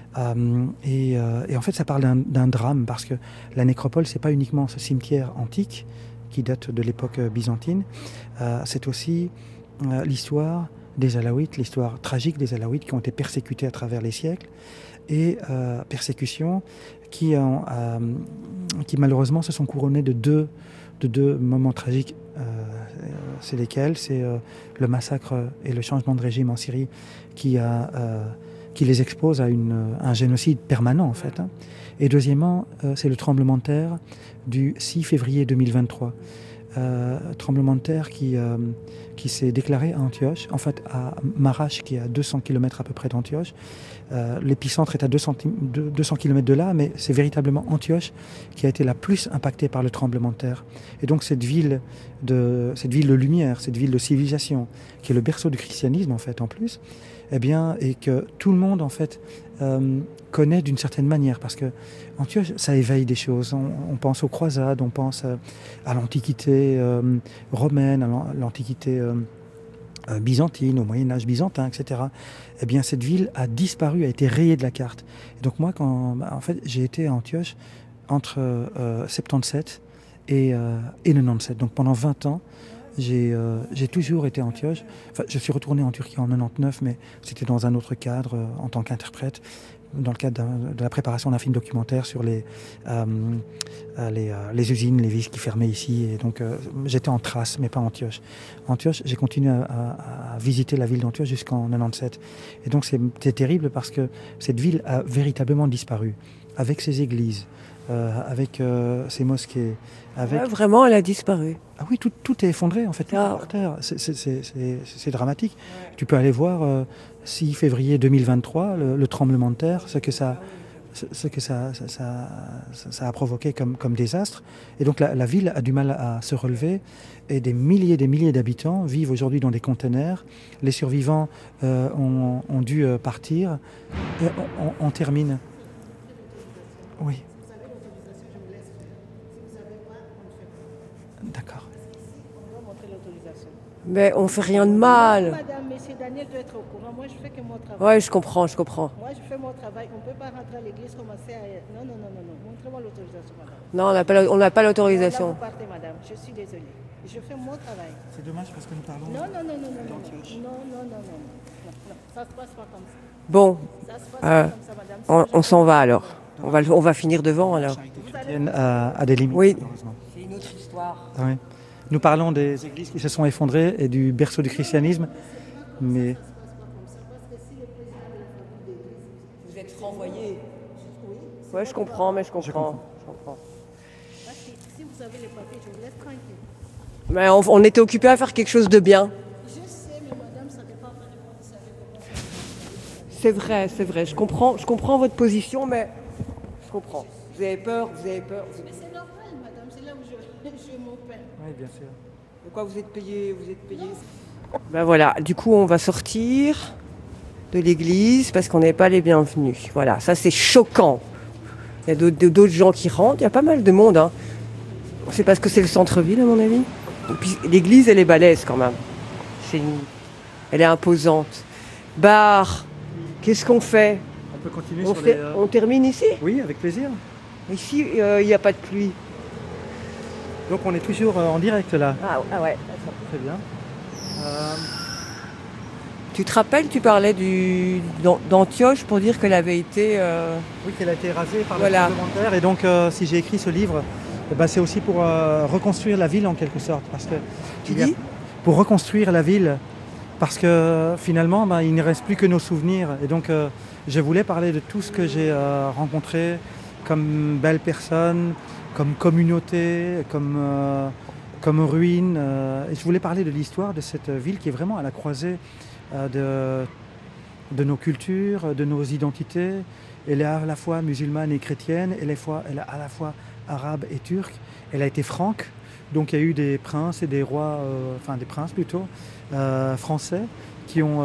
Et en fait, ça parle d'un drame, parce que la nécropole, c'est pas uniquement ce cimetière antique qui date de l'époque byzantine, c'est aussi l'histoire des Alaouites, l'histoire tragique des Alaouites qui ont été persécutés à travers les siècles, et persécutions qui malheureusement se sont couronnées de deux moments tragiques. C'est lesquels ? C'est le massacre et le changement de régime en Syrie qui les expose à un génocide permanent, en fait. Et deuxièmement, c'est le tremblement de terre du 6 février 2023. Tremblement de terre qui s'est déclaré à Antioche, en fait à Marache, qui est à 200 km à peu près d'Antioche. L'épicentre est à 200 km de là, mais c'est véritablement Antioche qui a été la plus impactée par le tremblement de terre. Et donc cette ville de lumière, cette ville de civilisation, qui est le berceau du christianisme en fait en plus, et que tout le monde en fait connaît d'une certaine manière, parce que Antioche, ça éveille des choses. On pense aux croisades, on pense à l'Antiquité romaine, à l'Antiquité byzantine, au Moyen-Âge byzantin, etc. Eh bien, cette ville a disparu, a été rayée de la carte. Et donc moi, j'ai été à Antioche entre 77 et 97. Donc pendant 20 ans, j'ai toujours été à Antioche. Enfin, je suis retourné en Turquie en 99, mais c'était dans un autre cadre, en tant qu'interprète, dans le cadre de la préparation d'un film documentaire sur les usines, les vis qui fermaient ici. Et donc j'étais en Thrace, mais pas à Antioche. Antioche, j'ai continué à visiter la ville d'Antioche jusqu'en 97. Et donc c'est terrible parce que cette ville a véritablement disparu, avec ses églises, avec ses mosquées. Avec... Ouais, vraiment, elle a disparu. Ah oui, tout est effondré en fait, tout est par terre. C'est dramatique. Ouais. Tu peux aller voir 6 février 2023, le tremblement de terre, ce que ça a provoqué comme désastre. Et donc la ville a du mal à se relever et des milliers d'habitants vivent aujourd'hui dans des containers. Les survivants ont dû partir. Et on termine. Oui. D'accord. Mais on fait rien de mal. Madame, monsieur Daniel doit être au courant. Moi, je fais que mon travail. Ouais, je comprends. Moi, je fais mon travail. On ne peut pas rentrer à l'église, commencer à... Non. Montrez-moi l'autorisation, madame. Non, on n'a pas l'autorisation. Là, vous partez, madame. Je suis désolée. Je fais mon travail. C'est dommage parce que nous parlons... Non. Ça se passe pas comme ça. Bon, Ça se passe pas comme ça, madame. on s'en va alors. On va finir devant alors. À des limites, oui. C'est une autre histoire. Oui. Nous parlons des églises qui se sont effondrées et du berceau du christianisme, mais... Vous êtes renvoyés. Oui, je comprends. Si vous avez les papiers, je vous laisse tranquille. Mais on était occupés à faire quelque chose de bien. Je sais, mais madame, ça dépend pas de moi, vous savez comment C'est vrai. Je comprends votre position, mais je comprends. Vous avez peur. Mais c'est normal, madame, c'est là où je m'en peine. Oui, bien sûr. De quoi vous êtes payé Ben voilà, du coup on va sortir de l'église parce qu'on n'est pas les bienvenus. Voilà, ça c'est choquant. Il y a d'autres gens qui rentrent, il y a pas mal de monde. Hein. C'est parce que c'est le centre-ville à mon avis. Et puis l'église elle est balèze quand même. Elle est imposante. Bar, qu'est-ce qu'on fait? On peut continuer on termine ici? Oui, avec plaisir. Ici, il n'y a pas de pluie. Donc on est toujours en direct là. Ah ouais. Très bien. Tu te rappelles, tu parlais d'Antioche pour dire qu'elle avait été... Oui, qu'elle a été rasée par le tremblement de terre. Et donc si j'ai écrit ce livre, c'est aussi pour reconstruire la ville en quelque sorte. Parce que pour reconstruire la ville, parce que finalement, il ne reste plus que nos souvenirs. Et donc je voulais parler de tout ce que j'ai rencontré comme belles personnes, comme communauté, comme ruine. Et je voulais parler de l'histoire de cette ville qui est vraiment à la croisée de nos cultures, de nos identités. Elle est à la fois musulmane et chrétienne, elle est à la fois arabe et turque. Elle a été franque, donc il y a eu des princes et des rois, des princes plutôt, français, qui ont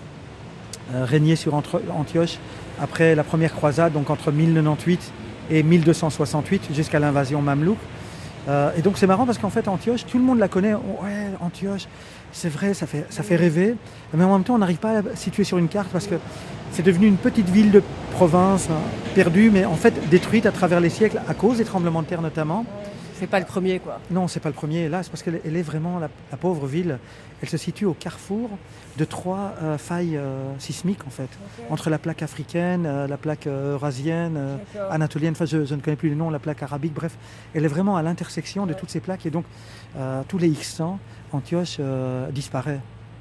régné sur Antioche après la première croisade, donc entre 1098 et 1268, jusqu'à l'invasion mamelouk. Et donc c'est marrant parce qu'en fait Antioche, tout le monde la connaît. Ouais, Antioche, c'est vrai, ça fait rêver. Mais en même temps, on n'arrive pas à la situer sur une carte parce que c'est devenu une petite ville de province, perdue, mais en fait détruite à travers les siècles à cause des tremblements de terre notamment. C'est pas le premier quoi. Non, c'est pas le premier. Là, c'est parce qu'elle est vraiment la pauvre ville. Elle se situe au carrefour de 3 failles sismiques en fait, entre la plaque africaine, la plaque eurasienne, anatolienne. Enfin, je ne connais plus les noms, la plaque arabique. Bref, elle est vraiment à l'intersection de toutes ces plaques et donc tous les X temps, Antioche disparaît.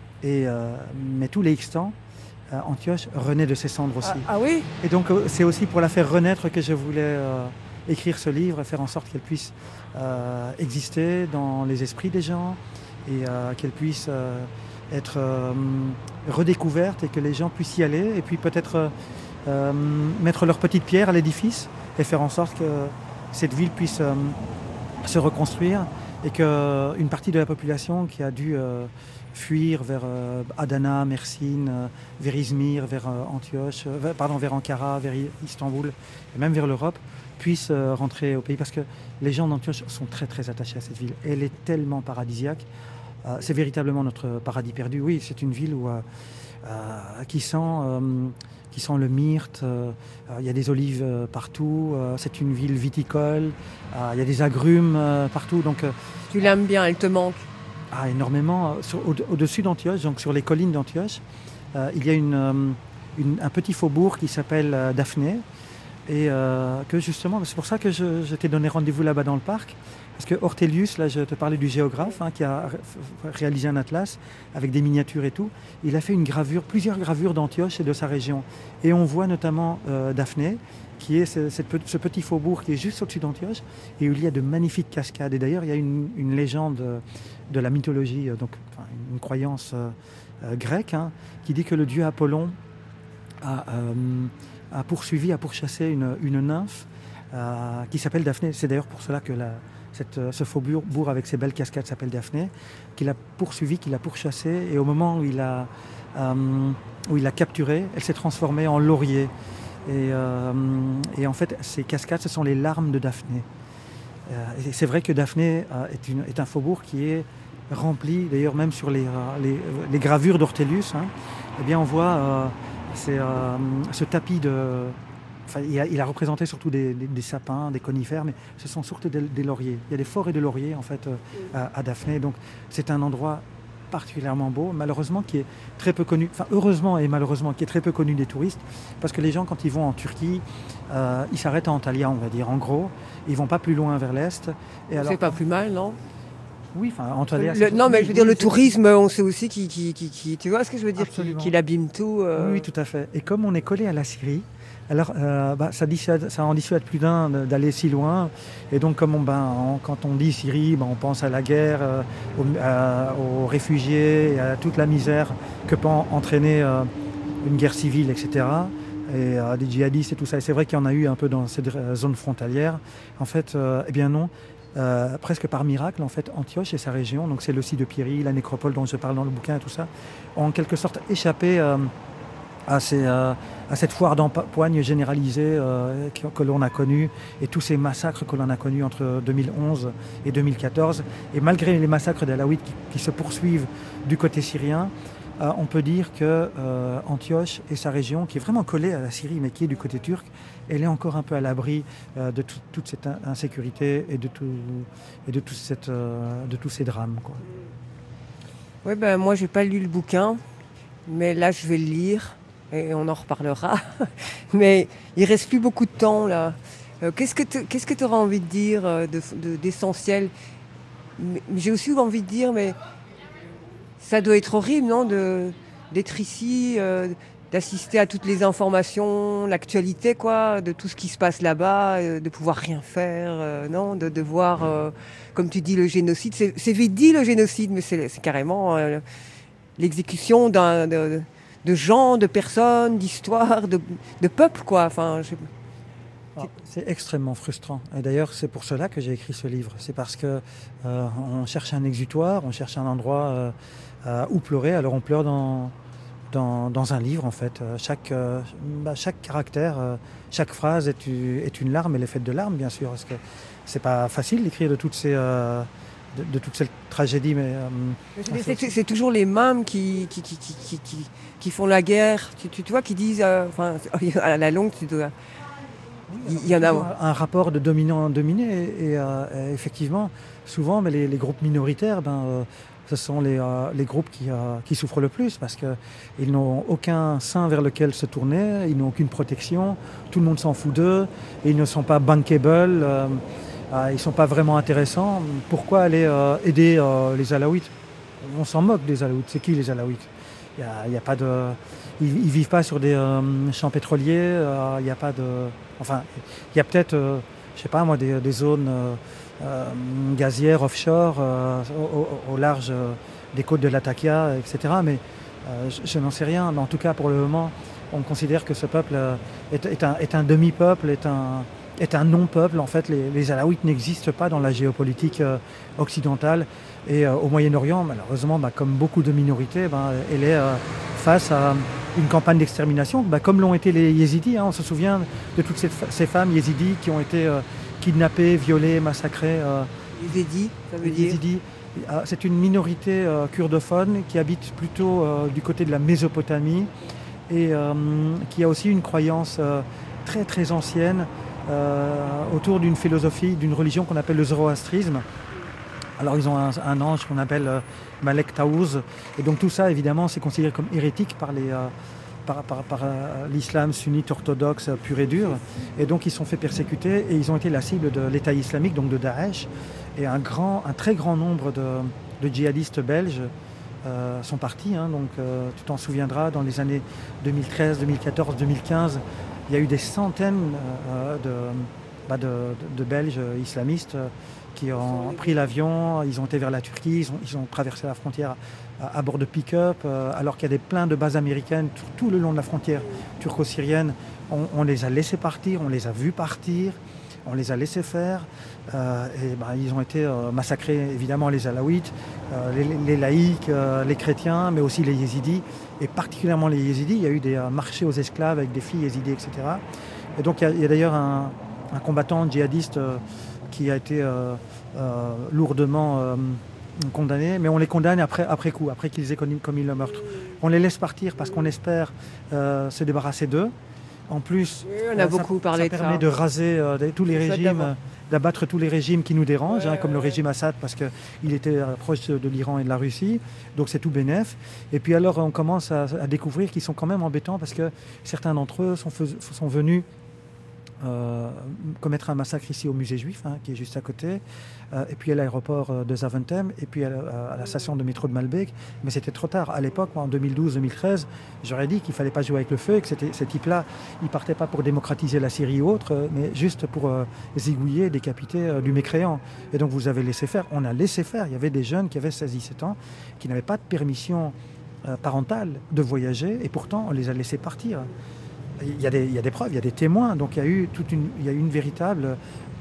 Mais tous les X temps, Antioche renaît de ses cendres aussi. Ah oui. Et donc c'est aussi pour la faire renaître que je voulais écrire ce livre et faire en sorte qu'elle puisse exister dans les esprits des gens et qu'elle puisse être redécouverte et que les gens puissent y aller et puis peut-être mettre leur petite pierre à l'édifice et faire en sorte que cette ville puisse se reconstruire et qu'une partie de la population qui a dû fuir vers Adana, Mersin, vers Izmir, vers Antioche, vers Ankara, vers Istanbul et même vers l'Europe puisse rentrer au pays parce que les gens d'Antioche sont très très attachés à cette ville. Elle est tellement paradisiaque. C'est véritablement notre paradis perdu. Oui, c'est une ville où qui sent le myrte. Il y a des olives partout. C'est une ville viticole. Il y a des agrumes partout. Donc, Tu l'aimes bien, elle te manque. Énormément. Au-dessus d'Antioche, donc sur les collines d'Antioche, il y a un petit faubourg qui s'appelle Daphné. Et que justement, c'est pour ça que je t'ai donné rendez-vous là-bas dans le parc. Parce que Ortelius, là je te parlais du géographe qui a réalisé un atlas avec des miniatures et tout. Il a fait plusieurs gravures d'Antioche et de sa région. Et on voit notamment Daphné, qui est ce petit faubourg qui est juste au-dessus d'Antioche, et où il y a de magnifiques cascades. Et d'ailleurs, il y a une légende de la mythologie, une croyance grecque, qui dit que le dieu Apollon a pourchassé une nymphe qui s'appelle Daphné. C'est d'ailleurs pour cela que ce faubourg avec ses belles cascades s'appelle Daphné, qu'il a poursuivi, qu'il a pourchassé, et au moment où il l'a capturée, elle s'est transformée en laurier. Et en fait, ces cascades, ce sont les larmes de Daphné. Et c'est vrai que Daphné est un faubourg qui est rempli, d'ailleurs même sur les gravures d'Ortelius, eh bien on voit ce tapis de... Enfin, il a représenté surtout des sapins, des conifères, mais ce sont surtout des lauriers. Il y a des forêts de lauriers en fait à Daphné, donc c'est un endroit particulièrement beau, malheureusement qui est très peu connu, enfin heureusement et malheureusement qui est très peu connu des touristes, parce que les gens quand ils vont en Turquie, ils s'arrêtent à Antalya, on va dire, en gros, ils vont pas plus loin vers l'est. Et alors, c'est pas plus mal, non? Oui, enfin Antalya. Non, mais je veux dire, le tourisme, on sait aussi qui tu vois ce que je veux dire, qu'il abîme tout. Oui, tout à fait. Et comme on est collé à la Syrie, alors ça en dissuade plus d'un d'aller si loin. Et donc quand on dit Syrie, on pense à la guerre, aux réfugiés, à toute la misère que peut entraîner une guerre civile, etc. Et des djihadistes et tout ça. Et c'est vrai qu'il y en a eu un peu dans cette zone frontalière. En fait, eh bien non. Presque par miracle, en fait, Antioche et sa région, donc c'est le site de Pierry, la nécropole dont je parle dans le bouquin et tout ça, ont en quelque sorte échappé à cette foire d'empoigne généralisée que l'on a connue, et tous ces massacres que l'on a connus entre 2011 et 2014. Et malgré les massacres d'Alaouites qui se poursuivent du côté syrien, on peut dire que Antioche et sa région, qui est vraiment collée à la Syrie, mais qui est du côté turc, elle est encore un peu à l'abri de toute cette insécurité et de tous ces drames, quoi. Oui, moi, j'ai pas lu le bouquin, mais là, je vais le lire et on en reparlera. Mais il reste plus beaucoup de temps, là. Qu'est-ce que tu auras envie de dire d'essentiel? Mais j'ai aussi envie de dire, mais ça doit être horrible, non, d'être ici, d'assister à toutes les informations, l'actualité, quoi, de tout ce qui se passe là-bas, de pouvoir rien faire, non, de voir, comme tu dis, le génocide. C'est vite dit, le génocide, mais c'est carrément l'exécution de gens, de personnes, d'histoires, de peuples, quoi. Enfin, c'est extrêmement frustrant. Et d'ailleurs, c'est pour cela que j'ai écrit ce livre. C'est parce que on cherche un exutoire, on cherche un endroit où pleurer. Alors on pleure dans un livre, en fait. Chaque caractère, chaque phrase est une larme, elle est faite de larmes, bien sûr, parce que c'est pas facile d'écrire de toutes ces tragédies, mais c'est toujours les mêmes qui font la guerre, tu vois, qui disent, à la longue, tu dois... Il y en a un rapport de dominant-dominé, et effectivement, souvent, mais les groupes minoritaires, ce sont les groupes qui souffrent le plus, parce qu'ils n'ont aucun sein vers lequel se tourner, ils n'ont aucune protection, tout le monde s'en fout d'eux, et ils ne sont pas bankable, ils ne sont pas vraiment intéressants. Pourquoi aller aider les Alaouites? On s'en moque des Alaouites. C'est qui les Alaouites? Il y a pas de... Ils vivent pas sur des champs pétroliers, il n'y a pas de... Enfin, il y a peut-être, je sais pas moi, des zones gazières offshore au large des côtes de Latakia, etc. Mais je n'en sais rien. Mais en tout cas, pour le moment, on considère que ce peuple est un demi-peuple, est un non-peuple. En fait, les Alaouites n'existent pas dans la géopolitique occidentale. Et au Moyen-Orient, malheureusement, comme beaucoup de minorités, elle est face à une campagne d'extermination, comme l'ont été les Yézidis. On se souvient de toutes ces femmes yézidis qui ont été kidnappées, violées, massacrées. Yézidis, ça veut dire Yézidis, C'est une minorité kurdophone qui habite plutôt du côté de la Mésopotamie et qui a aussi une croyance très très ancienne autour d'une philosophie, d'une religion qu'on appelle le zoroastrisme. Alors ils ont un ange qu'on appelle Malek Taouz, et donc tout ça évidemment c'est considéré comme hérétique par l'islam sunnite orthodoxe pur et dur, et donc ils sont fait persécuter et ils ont été la cible de l'État islamique, donc de Daesh, et un très grand nombre de djihadistes belges sont partis, donc tu t'en souviendras, dans les années 2013, 2014, 2015, il y a eu des centaines de Belges islamistes qui ont pris l'avion, ils ont été vers la Turquie, ils ont traversé la frontière à bord de pick-up, alors qu'il y a plein de bases américaines tout le long de la frontière turco-syrienne. On les a laissés partir, on les a vus partir, on les a laissés faire, ils ont été massacrés, évidemment, les Alaouites, les laïcs, les chrétiens, mais aussi les yézidis, et particulièrement les yézidis. Il y a eu des marchés aux esclaves avec des filles yézidis, etc. Et donc il y a d'ailleurs un combattant djihadiste qui a été lourdement condamné, mais on les condamne après coup, après qu'ils aient commis le meurtre. On les laisse partir parce qu'on espère se débarrasser d'eux. En plus, on a beaucoup parlé de ça. Ça permet de raser tous les régimes, d'abattre tous les régimes qui nous dérangent, comme le régime Assad, parce qu'il était proche de l'Iran et de la Russie, donc c'est tout bénef. Et puis alors on commence à découvrir qu'ils sont quand même embêtants, parce que certains d'entre eux sont venus commettre un massacre ici au musée juif, qui est juste à côté, et puis à l'aéroport de Zaventem, et puis à la station de métro de Malbec. Mais c'était trop tard. À l'époque, en 2012-2013, j'aurais dit qu'il ne fallait pas jouer avec le feu, et que ces types-là, ils ne partaient pas pour démocratiser la Syrie ou autre, mais juste pour zigouiller, décapiter du mécréant. Et donc vous avez laissé faire. On a laissé faire. Il y avait des jeunes qui avaient 16-17 ans, qui n'avaient pas de permission parentale de voyager, et pourtant on les a laissés partir. Il y a des preuves, il y a des témoins, donc il y a eu une véritable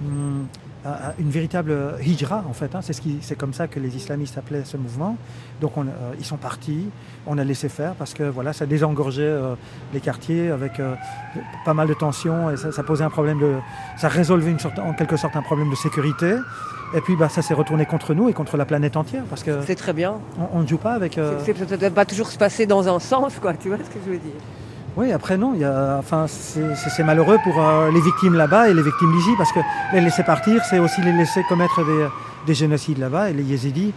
hijra, en fait. C'est comme ça que les islamistes appelaient ce mouvement. Donc ils sont partis, on a laissé faire parce que voilà, ça désengorgeait les quartiers avec pas mal de tensions, et ça posait un problème ça résolvait en quelque sorte un problème de sécurité. Et puis ça s'est retourné contre nous et contre la planète entière, parce que c'est très bien. On ne joue pas avec. Ça ne doit pas toujours se passer dans un sens, quoi. Tu vois ce que je veux dire? Oui, après non, c'est malheureux pour les victimes là-bas et les victimes d'ici, parce que les laisser partir, c'est aussi les laisser commettre des génocides là-bas, et les yézidis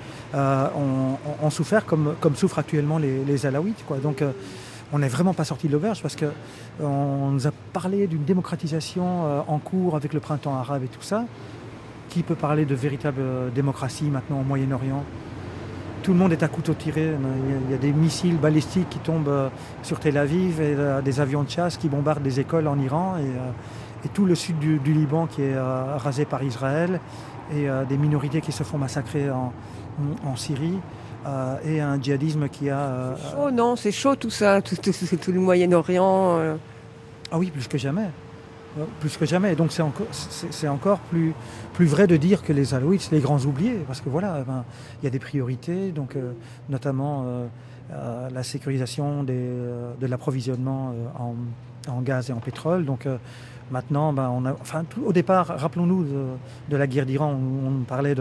ont souffert comme souffrent actuellement les Alaouites, quoi. Donc on n'est vraiment pas sorti de l'auberge, parce qu'on nous a parlé d'une démocratisation en cours avec le printemps arabe et tout ça. Qui peut parler de véritable démocratie maintenant au Moyen-Orient ? Tout le monde est à couteau tiré. Il y a des missiles balistiques qui tombent sur Tel Aviv, et des avions de chasse qui bombardent des écoles en Iran, et tout le sud du Liban qui est rasé par Israël, et des minorités qui se font massacrer en Syrie, et un djihadisme qui a... C'est chaud, non ? C'est chaud tout ça, tout le Moyen-Orient. Ah oui, plus que jamais. Plus que jamais. Et donc c'est encore plus vrai de dire que les Alaouites, c'est les grands oubliés, parce que voilà, il y a des priorités, donc notamment la sécurisation de l'approvisionnement en gaz et en pétrole. Donc maintenant, au départ, rappelons-nous de la guerre d'Iran, où on parlait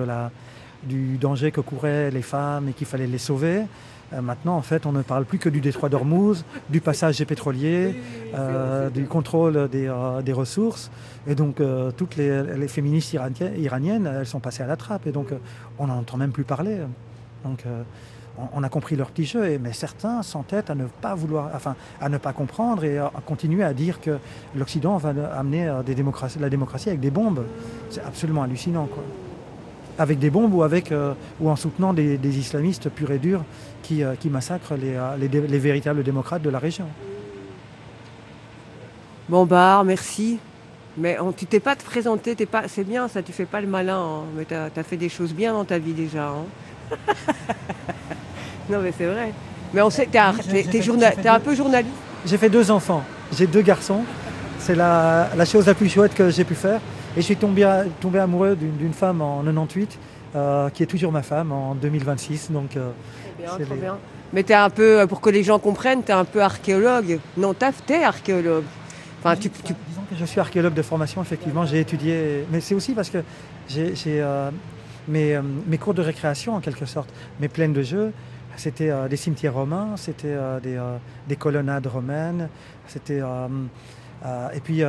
du danger que couraient les femmes et qu'il fallait les sauver. Maintenant, en fait, on ne parle plus que du détroit d'Ormuz, du passage des pétroliers, du contrôle des ressources. Et donc, toutes les féministes iraniennes, elles sont passées à la trappe. Et donc, on n'en entend même plus parler. Donc, on a compris leur petit jeu. Mais certains s'entêtent à ne pas comprendre, et à continuer à dire que l'Occident va amener la démocratie avec des bombes. C'est absolument hallucinant, quoi. Avec des bombes ou en soutenant des islamistes purs et durs qui massacrent les véritables démocrates de la région. Bon merci. Mais tu t'es pas présenté, c'est bien ça, tu fais pas le malin, mais tu as fait des choses bien dans ta vie déjà. Non mais c'est vrai. Mais on sait t'es un peu journaliste. J'ai fait 2 enfants, j'ai 2 garçons. C'est la chose la plus chouette que j'ai pu faire. Et je suis tombé amoureux d'une femme en 98, qui est toujours ma femme en 2026. Donc, très bien. Mais t'es un peu, pour que les gens comprennent, t'es un peu archéologue. Non, t'es archéologue. Enfin, disons que je suis archéologue de formation, effectivement. J'ai étudié, mais c'est aussi parce que mes cours de récréation en quelque sorte, mes plaines de jeux. C'était des cimetières romains, c'était des colonnades romaines, c'était et puis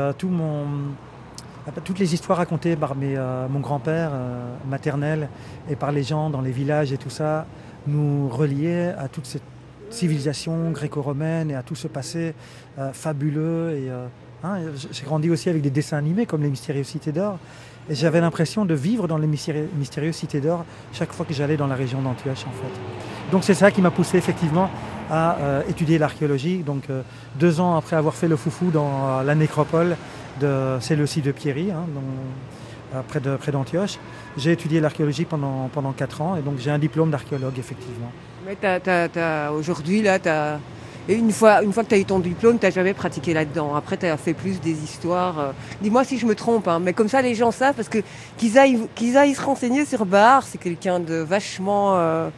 toutes les histoires racontées par mon grand-père maternel et par les gens dans les villages et tout ça nous reliaient à toute cette civilisation gréco-romaine et à tout ce passé fabuleux. J'ai grandi aussi avec des dessins animés comme les Mystérieuses Cités d'Or. Et j'avais l'impression de vivre dans les Mystérieuses Cités d'Or chaque fois que j'allais dans la région d'Antioche, en fait. Donc c'est ça qui m'a poussé effectivement à étudier l'archéologie. Donc 2 ans après avoir fait le foufou dans la nécropole de Séleucie de Pierry, près d'Antioche, j'ai étudié l'archéologie pendant 4 ans. Et donc j'ai un diplôme d'archéologue, effectivement. Mais aujourd'hui, là, et une fois que tu as eu ton diplôme, tu n'as jamais pratiqué là-dedans. Après, tu as fait plus des histoires. Dis-moi si je me trompe, hein, mais comme ça, les gens savent, parce que qu'ils aillent se renseigner sur Bahar, c'est quelqu'un de vachement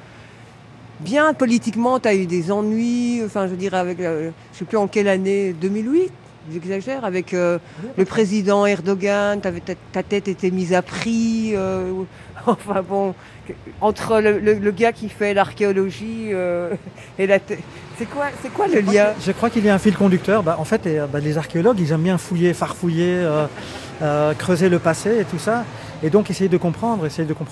bien politiquement. Tu as eu des ennuis, enfin, je veux dire, avec, je ne sais plus en quelle année, 2008, j'exagère, avec le président Erdogan, ta tête était mise à prix. Enfin bon, entre le gars qui fait l'archéologie et la tête. C'est quoi le lien ? Je crois qu'il y a un fil conducteur. En fait, les archéologues, ils aiment bien fouiller, farfouiller, creuser le passé et tout ça. Et donc essayer de comprendre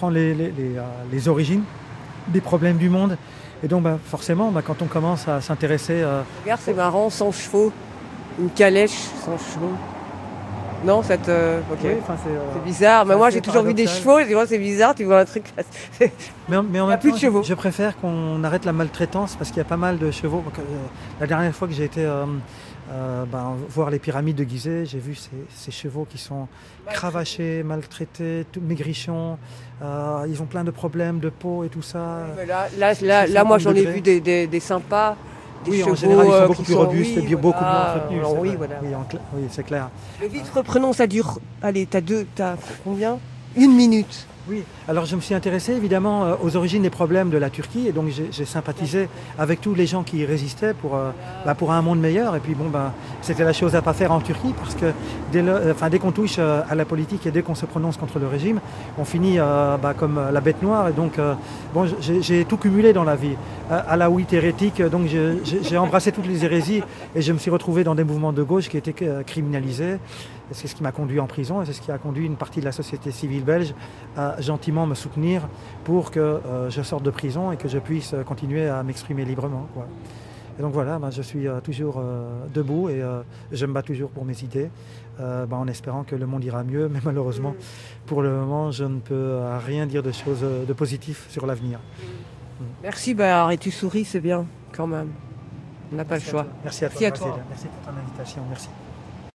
les origines des problèmes du monde. Et donc forcément, quand on commence à s'intéresser... Regarde, c'est marrant, 100 chevaux. Une calèche sans chevaux. Non, ok. Oui, c'est bizarre. Mais moi, j'ai toujours vu des chevaux. Et moi, c'est bizarre. Tu vois un truc. Mais en même plus temps, de chevaux. Je préfère qu'on arrête la maltraitance parce qu'il y a pas mal de chevaux. La dernière fois que j'ai été voir les pyramides de Gizeh, j'ai vu ces chevaux qui sont cravachés, maltraités, tout maigrichons. Ils ont plein de problèmes de peau et tout ça. Mais là, moi, j'en ai vu des sympas. Oui, en général, ils sont beaucoup plus robustes et beaucoup mieux entretenus. Oui, voilà. Oui, c'est clair. Vite, reprenons, ça dure... Allez, t'as combien ? 1 minute. Oui, alors je me suis intéressé évidemment aux origines des problèmes de la Turquie et donc j'ai sympathisé avec tous les gens qui y résistaient pour un monde meilleur. Et puis c'était la chose à pas faire en Turquie parce que dès qu'on touche à la politique et dès qu'on se prononce contre le régime, on finit comme la bête noire. Et donc j'ai tout cumulé dans la vie. Alaouite hérétique, donc j'ai embrassé toutes les hérésies et je me suis retrouvé dans des mouvements de gauche qui étaient criminalisés. Et c'est ce qui m'a conduit en prison et c'est ce qui a conduit une partie de la société civile belge à gentiment me soutenir pour que je sorte de prison et que je puisse continuer à m'exprimer librement, quoi. Et donc voilà, je suis toujours debout et je me bats toujours pour mes idées en espérant que le monde ira mieux. Mais malheureusement, pour le moment, je ne peux rien dire de choses de positif sur l'avenir. Merci Bahar, et tu souris, c'est bien quand même. On n'a pas le choix. Merci à toi. Merci pour ton invitation. Merci.